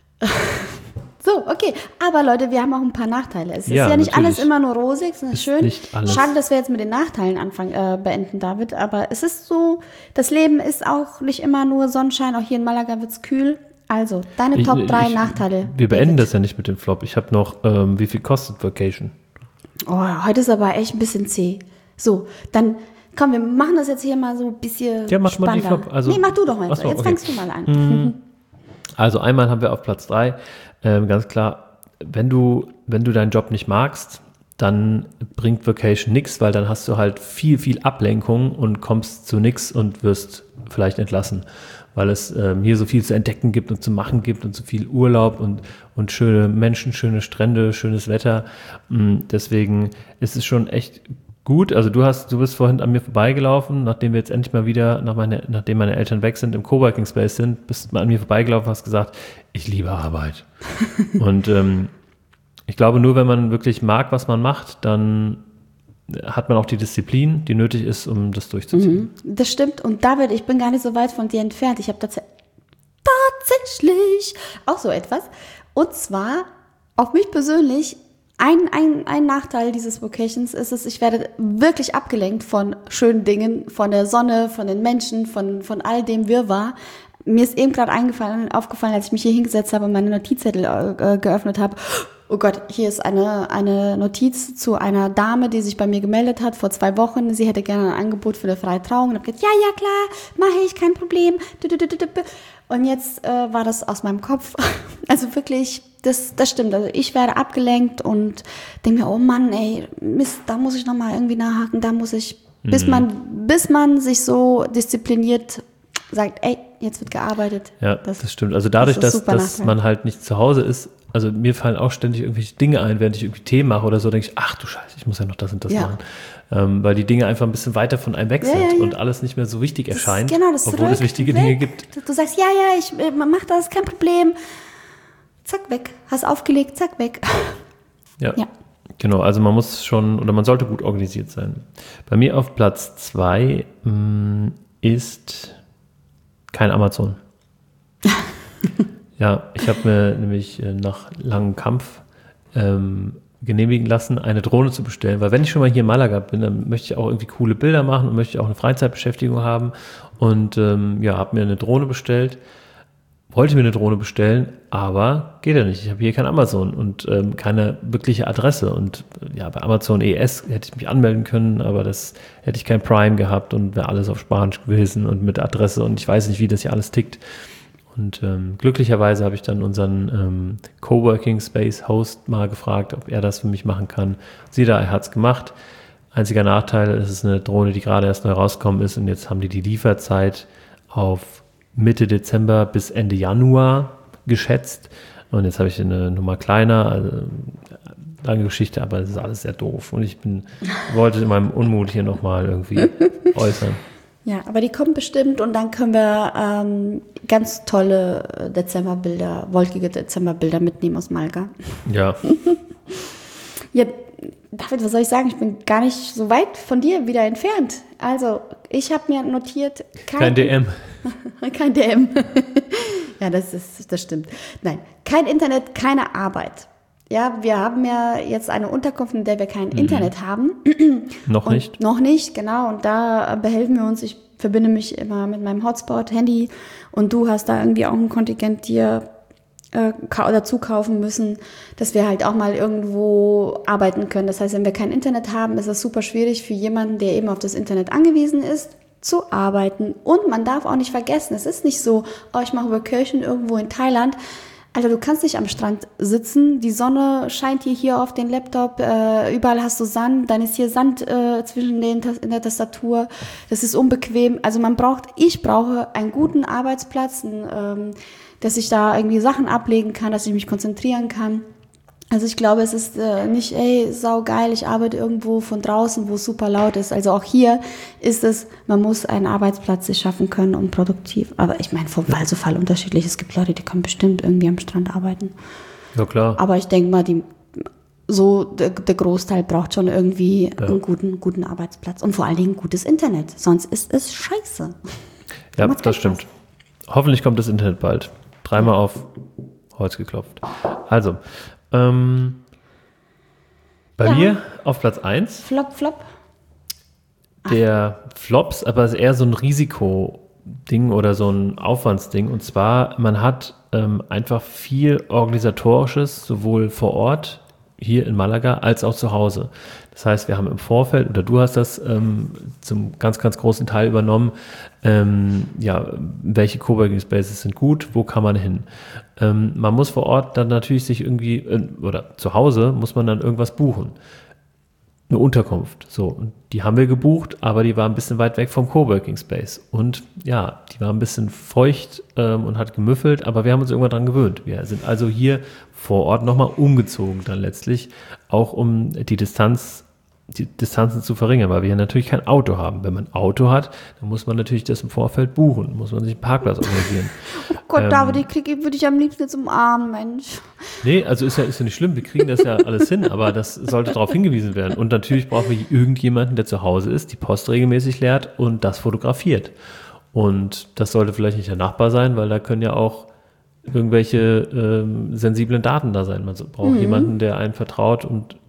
So, okay. Aber Leute, wir haben auch ein paar Nachteile. Es Ja, ist ja nicht natürlich. alles immer nur rosig, sondern Ist schön. nicht alles. Schade, dass wir jetzt mit den Nachteilen anfangen, äh, beenden, David. Aber es ist so, das Leben ist auch nicht immer nur Sonnenschein. Auch hier in Malaga wird's kühl. Also, deine Ich- Top drei ich- Nachteile. Wir beenden David. das ja nicht mit dem Flop. Ich habe noch, ähm, wie viel kostet Vacation? Oh, heute ist aber echt ein bisschen zäh. So, dann, komm, wir machen das jetzt hier mal so ein bisschen Ja, mach mal die spannender. Flop. Also- nee, mach du doch mal. Ach so, jetzt okay. fängst du mal an. Also einmal haben wir auf Platz drei, ähm, ganz klar, wenn du, wenn du deinen Job nicht magst, dann bringt Vacation nichts, weil dann hast du halt viel, viel Ablenkung und kommst zu nichts und wirst vielleicht entlassen, weil es ähm, hier so viel zu entdecken gibt und zu machen gibt und so viel Urlaub und, und schöne Menschen, schöne Strände, schönes Wetter. Mm, Deswegen ist es schon echt gut. Also du hast, du bist vorhin an mir vorbeigelaufen, nachdem wir jetzt endlich mal wieder, nach meine, nachdem meine Eltern weg sind, im Coworking Space sind, bist mal an mir vorbeigelaufen und hast gesagt, ich liebe Arbeit. Und ähm, ich glaube, nur wenn man wirklich mag, was man macht, dann hat man auch die Disziplin, die nötig ist, um das durchzuziehen. Das stimmt. Und David, ich bin gar nicht so weit von dir entfernt. Ich habe tats tatsächlich auch so etwas. Und zwar, auf mich persönlich, ein, ein, ein Nachteil dieses Vacations ist es, ich werde wirklich abgelenkt von schönen Dingen, von der Sonne, von den Menschen, von, von all dem Wirrwarr. Mir ist eben gerade eingefallen, aufgefallen, als ich mich hier hingesetzt habe und meine Notizzettel äh, geöffnet habe. Oh Gott, hier ist eine, eine Notiz zu einer Dame, die sich bei mir gemeldet hat vor zwei Wochen. Sie hätte gerne ein Angebot für eine freie Trauung. Und ich habe gesagt, ja, ja, klar, mache ich, kein Problem. Und jetzt äh, war das aus meinem Kopf. Also wirklich, das, das stimmt. Also ich werde abgelenkt und denke mir, oh Mann, ey, Mist, da muss ich nochmal irgendwie nachhaken, da muss ich, mhm. bis man, bis man sich so diszipliniert sagt, ey, jetzt wird gearbeitet. Ja, das, das stimmt. Also dadurch, das dass, dass man halt nicht zu Hause ist, also mir fallen auch ständig irgendwelche Dinge ein, während ich irgendwie Tee mache oder so, denke ich, ach du Scheiße, ich muss ja noch das und das ja. machen. Ähm, weil die Dinge einfach ein bisschen weiter von einem weg sind ja, ja, ja. und alles nicht mehr so wichtig das erscheint, genau, das obwohl es wichtige weg. Dinge gibt. Du sagst, ja, ja, ich mach das, kein Problem. Zack, weg. Hast aufgelegt, zack, weg. Ja. ja. Genau, also man muss schon, oder man sollte gut organisiert sein. Bei mir auf Platz zwei mh, ist kein Amazon. Ja, ich habe mir nämlich nach langem Kampf ähm, genehmigen lassen, eine Drohne zu bestellen, weil wenn ich schon mal hier in Malaga bin, dann möchte ich auch irgendwie coole Bilder machen und möchte auch eine Freizeitbeschäftigung haben und ähm, ja, habe mir eine Drohne bestellt, wollte mir eine Drohne bestellen, aber geht ja nicht, ich habe hier kein Amazon und ähm, keine wirkliche Adresse und ja, bei Amazon E S hätte ich mich anmelden können, aber das hätte ich kein Prime gehabt und wäre alles auf Spanisch gewesen und mit Adresse und ich weiß nicht, wie das hier alles tickt. Und ähm, glücklicherweise habe ich dann unseren ähm, Coworking Space Host mal gefragt, ob er das für mich machen kann. Sieh da, er hat es gemacht. Einziger Nachteil, es ist eine Drohne, die gerade erst neu rausgekommen ist und jetzt haben die die Lieferzeit auf Mitte Dezember bis Ende Januar geschätzt. Und jetzt habe ich eine Nummer kleiner, also lange Geschichte, aber es ist alles sehr doof. Und ich bin, wollte in meinem Unmut hier nochmal irgendwie äußern. Ja, aber die kommen bestimmt und dann können wir ähm, ganz tolle Dezemberbilder, wolkige Dezemberbilder mitnehmen aus Malaga. Ja. Ja, David, was soll ich sagen? Ich bin gar nicht so weit von dir wieder entfernt. Also, ich habe mir notiert... Kein, kein D M. Kein D M. Ja, das ist, das stimmt. Nein, kein Internet, keine Arbeit. Ja, wir haben ja jetzt eine Unterkunft, in der wir kein mhm. Internet haben. Noch und nicht. Noch nicht, genau. Und da behelfen wir uns. Ich verbinde mich immer mit meinem Hotspot, Handy. Und du hast da irgendwie auch ein Kontingent dir äh, dazu kaufen müssen, dass wir halt auch mal irgendwo arbeiten können. Das heißt, wenn wir kein Internet haben, ist es super schwierig für jemanden, der eben auf das Internet angewiesen ist, zu arbeiten. Und man darf auch nicht vergessen, es ist nicht so, oh, ich mache Vacation irgendwo in Thailand. Alter, du kannst nicht am Strand sitzen, die Sonne scheint dir hier auf den Laptop, äh, überall hast du Sand, dann ist hier Sand äh, zwischen den in der Tastatur, das ist unbequem. Also man braucht, ich brauche einen guten Arbeitsplatz, ein, ähm, dass ich da irgendwie Sachen ablegen kann, dass ich mich konzentrieren kann. Also ich glaube, es ist äh, nicht, ey, saugeil, ich arbeite irgendwo von draußen, wo es super laut ist. Also auch hier ist es, man muss einen Arbeitsplatz sich schaffen können und produktiv. Aber ich meine, vom Fall zu Fall unterschiedlich. Es gibt Leute, die können bestimmt irgendwie am Strand arbeiten. Ja, klar. Aber ich denke mal, die, so der, der Großteil braucht schon irgendwie ja. einen guten, guten Arbeitsplatz. Und vor allen Dingen gutes Internet. Sonst ist es scheiße. Ja, das stimmt. Hoffentlich kommt das Internet bald. Dreimal auf Holz geklopft. Also, Ähm, bei ja. mir auf Platz eins. Flop, Flop. Der Flops, aber es ist eher so ein Risikoding oder so ein Aufwandsding. Und zwar, man hat ähm, einfach viel Organisatorisches, sowohl vor Ort, hier in Malaga, als auch zu Hause. Das heißt, wir haben im Vorfeld, oder du hast das ähm, zum ganz, ganz großen Teil übernommen, ähm, ja, welche Coworking Spaces sind gut, wo kann man hin? Ähm, man muss vor Ort dann natürlich sich irgendwie, äh, oder zu Hause muss man dann irgendwas buchen. Eine Unterkunft, so. Und die haben wir gebucht, aber die war ein bisschen weit weg vom Coworking Space. Und ja, die war ein bisschen feucht ähm, und hat gemüffelt, aber wir haben uns irgendwann dran gewöhnt. Wir sind also hier vor Ort nochmal umgezogen dann letztlich, auch um die Distanz die Distanzen zu verringern, weil wir ja natürlich kein Auto haben. Wenn man ein Auto hat, dann muss man natürlich das im Vorfeld buchen, muss man sich einen Parkplatz organisieren. Oh Gott, ähm, David, ich krieg, würde ich am liebsten jetzt umarmen, Mensch. Nee, also ist ja, ist ja nicht schlimm, wir kriegen das ja alles hin, aber das sollte darauf hingewiesen werden. Und natürlich brauchen wir irgendjemanden, der zu Hause ist, die Post regelmäßig leert und das fotografiert. Und das sollte vielleicht nicht der Nachbar sein, weil da können ja auch irgendwelche ähm, sensiblen Daten da sein. Man braucht mhm. jemanden, der einen vertraut und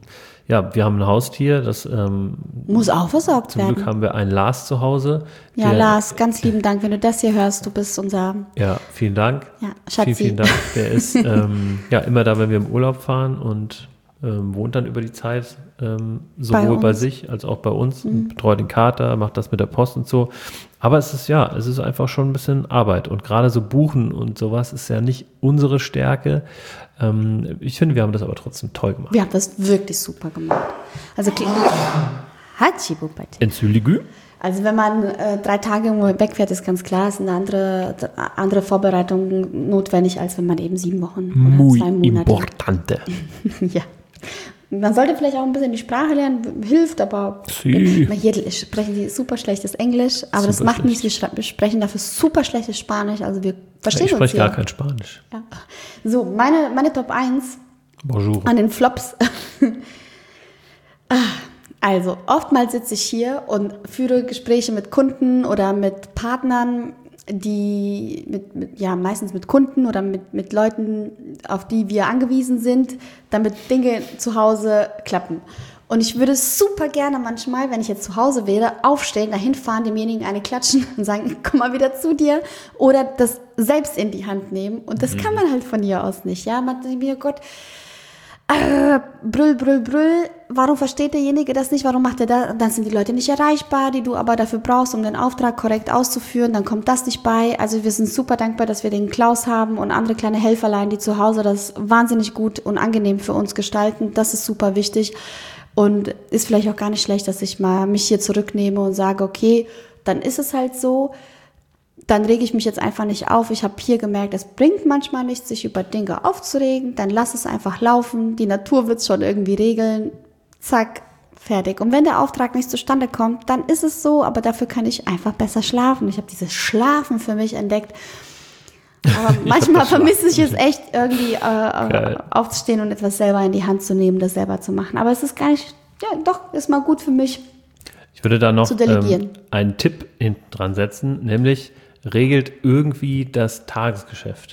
ja, wir haben ein Haustier, das ähm, muss auch versorgt zum werden. Glück haben wir einen Lars zu Hause. Ja, der, Lars, ganz lieben Dank, wenn du das hier hörst, du bist unser... Ja, vielen Dank. Ja, Schatzi. Vielen, vielen Dank. Der ist ähm, ja immer da, wenn wir im Urlaub fahren und ähm, wohnt dann über die Zeit ähm, sowohl bei, bei sich als auch bei uns, mhm. betreut den Kater, macht das mit der Post und so. Aber es ist ja, es ist einfach schon ein bisschen Arbeit und gerade so Buchen und sowas ist ja nicht unsere Stärke. Ähm, ich finde, wir haben das aber trotzdem toll gemacht. Wir haben das wirklich super gemacht. Also Entschuldigung. Also wenn man äh, drei Tage irgendwo wegfährt, ist ganz klar, es sind andere, andere Vorbereitungen notwendig, als wenn man eben sieben Wochen oder Muy zwei Monate... importante. Ja. Man sollte vielleicht auch ein bisschen die Sprache lernen, hilft, aber sí. Hier sprechen die super schlechtes Englisch, aber super das macht schlecht. nichts, wir sprechen dafür super schlechtes Spanisch, also wir verstehen ich uns Ich spreche gar kein Spanisch. Ja. So, meine, meine Top eins Bonjour. An den Flops. Also, oftmals sitze ich hier und führe Gespräche mit Kunden oder mit Partnern, die mit, mit, ja, meistens mit Kunden oder mit, mit Leuten, auf die wir angewiesen sind, damit Dinge zu Hause klappen. Und ich würde super gerne manchmal, wenn ich jetzt zu Hause wäre, aufstehen, dahin fahren, demjenigen eine klatschen und sagen, komm mal wieder zu dir, oder das selbst in die Hand nehmen. Und das mhm. kann man halt von hier aus nicht. Ja, man denkt mir, Gott, äh, brüll, brüll, brüll, warum versteht derjenige das nicht, warum macht er das, dann sind die Leute nicht erreichbar, die du aber dafür brauchst, um den Auftrag korrekt auszuführen, dann kommt das nicht bei. Also wir sind super dankbar, dass wir den Klaus haben und andere kleine Helferlein, die zu Hause das wahnsinnig gut und angenehm für uns gestalten, das ist super wichtig und ist vielleicht auch gar nicht schlecht, dass ich mal mich hier zurücknehme und sage, okay, dann ist es halt so, dann rege ich mich jetzt einfach nicht auf. Ich habe hier gemerkt, es bringt manchmal nichts, sich über Dinge aufzuregen. Dann lass es einfach laufen. Die Natur wird es schon irgendwie regeln. Zack, fertig. Und wenn der Auftrag nicht zustande kommt, dann ist es so. Aber dafür kann ich einfach besser schlafen. Ich habe dieses Schlafen für mich entdeckt. Aber manchmal vermisse ich es echt, irgendwie äh, aufzustehen und etwas selber in die Hand zu nehmen, das selber zu machen. Aber es ist gar nicht, ja doch, ist mal gut für mich. Ich würde da noch ähm, einen Tipp hinten dran setzen, nämlich regelt irgendwie das Tagesgeschäft.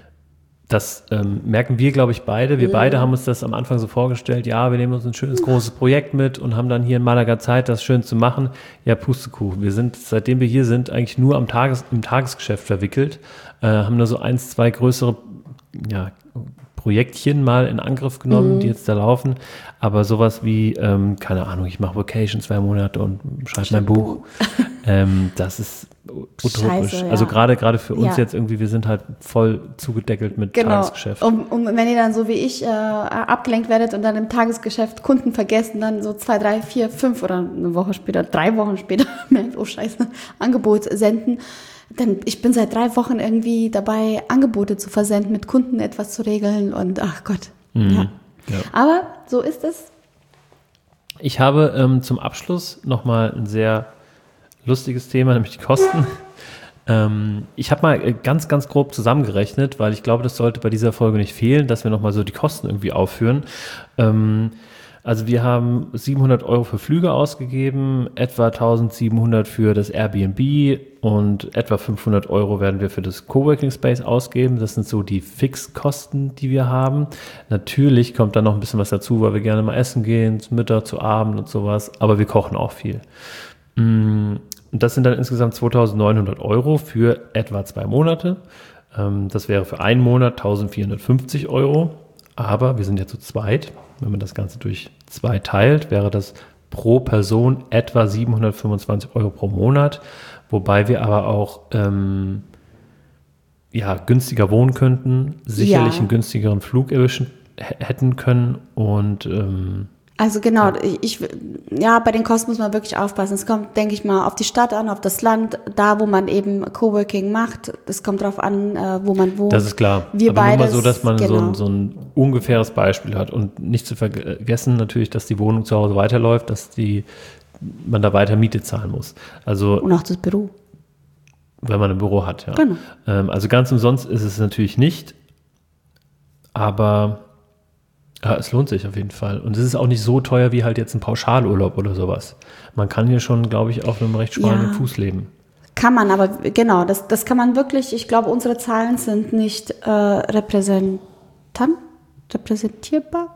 Das ähm, merken wir, glaube ich, beide. Wir ja. beide haben uns das am Anfang so vorgestellt, ja, wir nehmen uns ein schönes, großes Projekt mit und haben dann hier in Malaga Zeit, das schön zu machen. Ja, Pustekuchen. Wir sind, seitdem wir hier sind, eigentlich nur am Tages, im Tagesgeschäft verwickelt, äh, haben nur so eins, zwei größere, ja, Projektchen mal in Angriff genommen, mhm. die jetzt da laufen, aber sowas wie, ähm, keine Ahnung, ich mache Vacation zwei Monate und schreibe mein Buch, ähm, das ist utopisch. Scheiße, ja. Also gerade gerade für uns ja. jetzt irgendwie, wir sind halt voll zugedeckelt mit genau. Tagesgeschäft. Und, und wenn ihr dann so wie ich äh, abgelenkt werdet und dann im Tagesgeschäft Kunden vergessen, dann so zwei, drei, vier, fünf oder eine Woche später, drei Wochen später, merkt, oh scheiße, Angebot senden, denn ich bin seit drei Wochen irgendwie dabei, Angebote zu versenden, mit Kunden etwas zu regeln und ach Gott. Mhm. Ja. Ja. Aber so ist es. Ich habe ähm, zum Abschluss nochmal ein sehr lustiges Thema, nämlich die Kosten. ähm, ich habe mal ganz, ganz grob zusammengerechnet, weil ich glaube, das sollte bei dieser Folge nicht fehlen, dass wir nochmal so die Kosten irgendwie aufführen. Ähm, Also wir haben siebenhundert Euro für Flüge ausgegeben, etwa eintausendsiebenhundert für das Airbnb und etwa fünfhundert Euro werden wir für das Coworking Space ausgeben. Das sind so die Fixkosten, die wir haben. Natürlich kommt dann noch ein bisschen was dazu, weil wir gerne mal essen gehen, zum Mittag, zu Abend und sowas, aber wir kochen auch viel. Und das sind dann insgesamt zweitausendneunhundert Euro für etwa zwei Monate. Das wäre für einen Monat eintausendvierhundertfünfzig Euro. Aber wir sind ja zu zweit. Wenn man das Ganze durch zwei teilt, wäre das pro Person etwa siebenhundertfünfundzwanzig Euro pro Monat. Wobei wir aber auch ähm, ja, günstiger wohnen könnten, sicherlich ja. einen günstigeren Flug erwischen h- hätten können. Und ähm, Also genau, ja. ich ja, bei den Kosten muss man wirklich aufpassen. Es kommt, denke ich mal, auf die Stadt an, auf das Land, da wo man eben Coworking macht. Es kommt darauf an, wo man wohnt. Das ist klar. Wir aber beides, nur mal so, dass man genau. so, ein, so ein ungefähres Beispiel hat und nicht zu vergessen natürlich, dass die Wohnung zu Hause weiterläuft, dass die man da weiter Miete zahlen muss. Also und auch das Büro. Wenn man ein Büro hat, ja. Genau. Ähm, also ganz umsonst ist es natürlich nicht, aber ja, es lohnt sich auf jeden Fall. Und es ist auch nicht so teuer wie halt jetzt ein Pauschalurlaub oder sowas. Man kann hier schon, glaube ich, auf einem recht schmalen ja, Fuß leben. Kann man, aber genau, das, das kann man wirklich, ich glaube, unsere Zahlen sind nicht äh, repräsentant, repräsentierbar.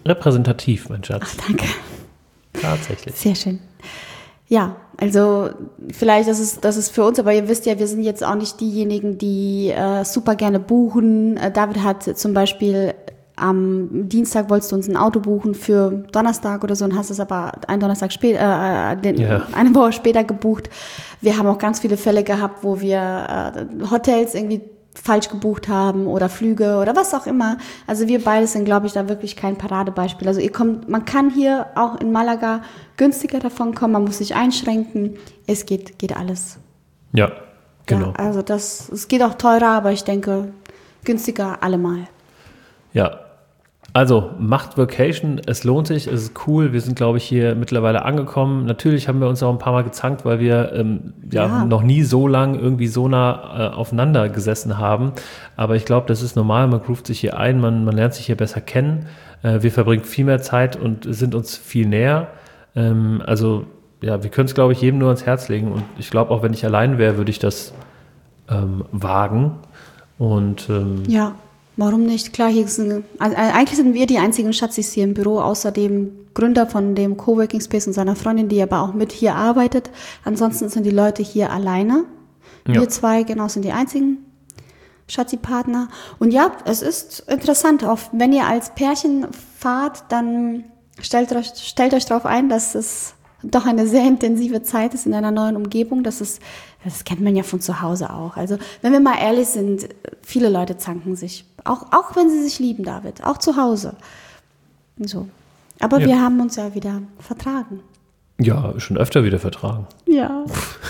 repräsentativ, mein Schatz. Ach, danke. Tatsächlich. Sehr schön. Ja, also vielleicht, das ist, das ist für uns, aber ihr wisst ja, wir sind jetzt auch nicht diejenigen, die äh, super gerne buchen. Äh, David hat zum Beispiel am Dienstag wolltest du uns ein Auto buchen für Donnerstag oder so und hast es aber einen Donnerstag später, äh, den, Ja. eine Woche später gebucht. Wir haben auch ganz viele Fälle gehabt, wo wir äh, Hotels irgendwie falsch gebucht haben oder Flüge oder was auch immer. Also wir beide sind, glaube ich, da wirklich kein Paradebeispiel. Also ihr kommt, man kann hier auch in Malaga günstiger davon kommen, man muss sich einschränken. Es geht, geht alles. Ja, genau. Ja, also das, es geht auch teurer, aber ich denke, günstiger allemal. Ja, also macht Vacation, es lohnt sich, es ist cool. Wir sind, glaube ich, hier mittlerweile angekommen. Natürlich haben wir uns auch ein paar Mal gezankt, weil wir ähm, ja, Ja. noch nie so lang irgendwie so nah äh, aufeinander gesessen haben. Aber ich glaube, das ist normal, man groovt sich hier ein, man, man lernt sich hier besser kennen. Äh, wir verbringen viel mehr Zeit und sind uns viel näher. Ähm, also ja, wir können es, glaube ich, jedem nur ans Herz legen. Und ich glaube, auch wenn ich allein wäre, würde ich das ähm, wagen. Und ähm, Ja, warum nicht? Klar, hier sind, also eigentlich sind wir die einzigen Schatzis hier im Büro, außer dem Gründer von dem Coworking Space und seiner Freundin, die aber auch mit hier arbeitet. Ansonsten sind die Leute hier alleine. Ja. Wir zwei, genau, sind die einzigen Schatzi-Partner. Und ja, es ist interessant, auch wenn ihr als Pärchen fahrt, dann stellt euch, stellt euch darauf ein, dass es doch eine sehr intensive Zeit ist in einer neuen Umgebung. Das ist, das kennt man ja von zu Hause auch. Also, wenn wir mal ehrlich sind, viele Leute zanken sich. Auch, auch wenn sie sich lieben, David. Auch zu Hause. So. Aber Ja. wir haben uns ja wieder vertragen. ja, schon öfter wieder vertragen. Ja.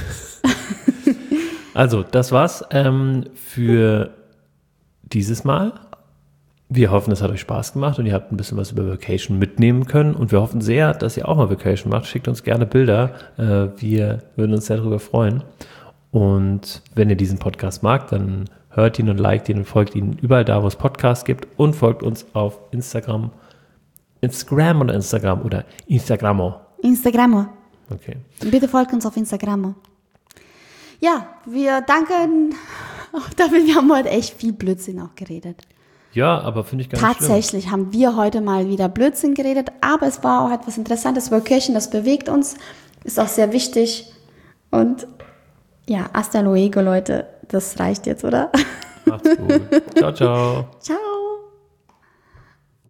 Also, das war's ähm, für dieses Mal. Wir hoffen, es hat euch Spaß gemacht und ihr habt ein bisschen was über Vacation mitnehmen können. Und wir hoffen sehr, dass ihr auch mal Vacation macht. Schickt uns gerne Bilder. Äh, wir würden uns sehr darüber freuen. Und wenn ihr diesen Podcast mag, dann hört ihn und liked ihn und folgt ihn überall da, wo es Podcasts gibt. Und folgt uns auf Instagram. Instagram oder Instagram oder Instagramo. Instagram. Okay. Bitte folgt uns auf Instagram. Ja, wir danken. David, wir haben heute echt viel Blödsinn auch geredet. Ja, aber finde ich gar nicht schlimm. Tatsächlich haben wir heute mal wieder Blödsinn geredet, aber es war auch etwas Interessantes. Vacation, das bewegt uns, ist auch sehr wichtig. Und ja, hasta luego, Leute. Das reicht jetzt, oder? Macht's gut. Ciao, ciao. Ciao.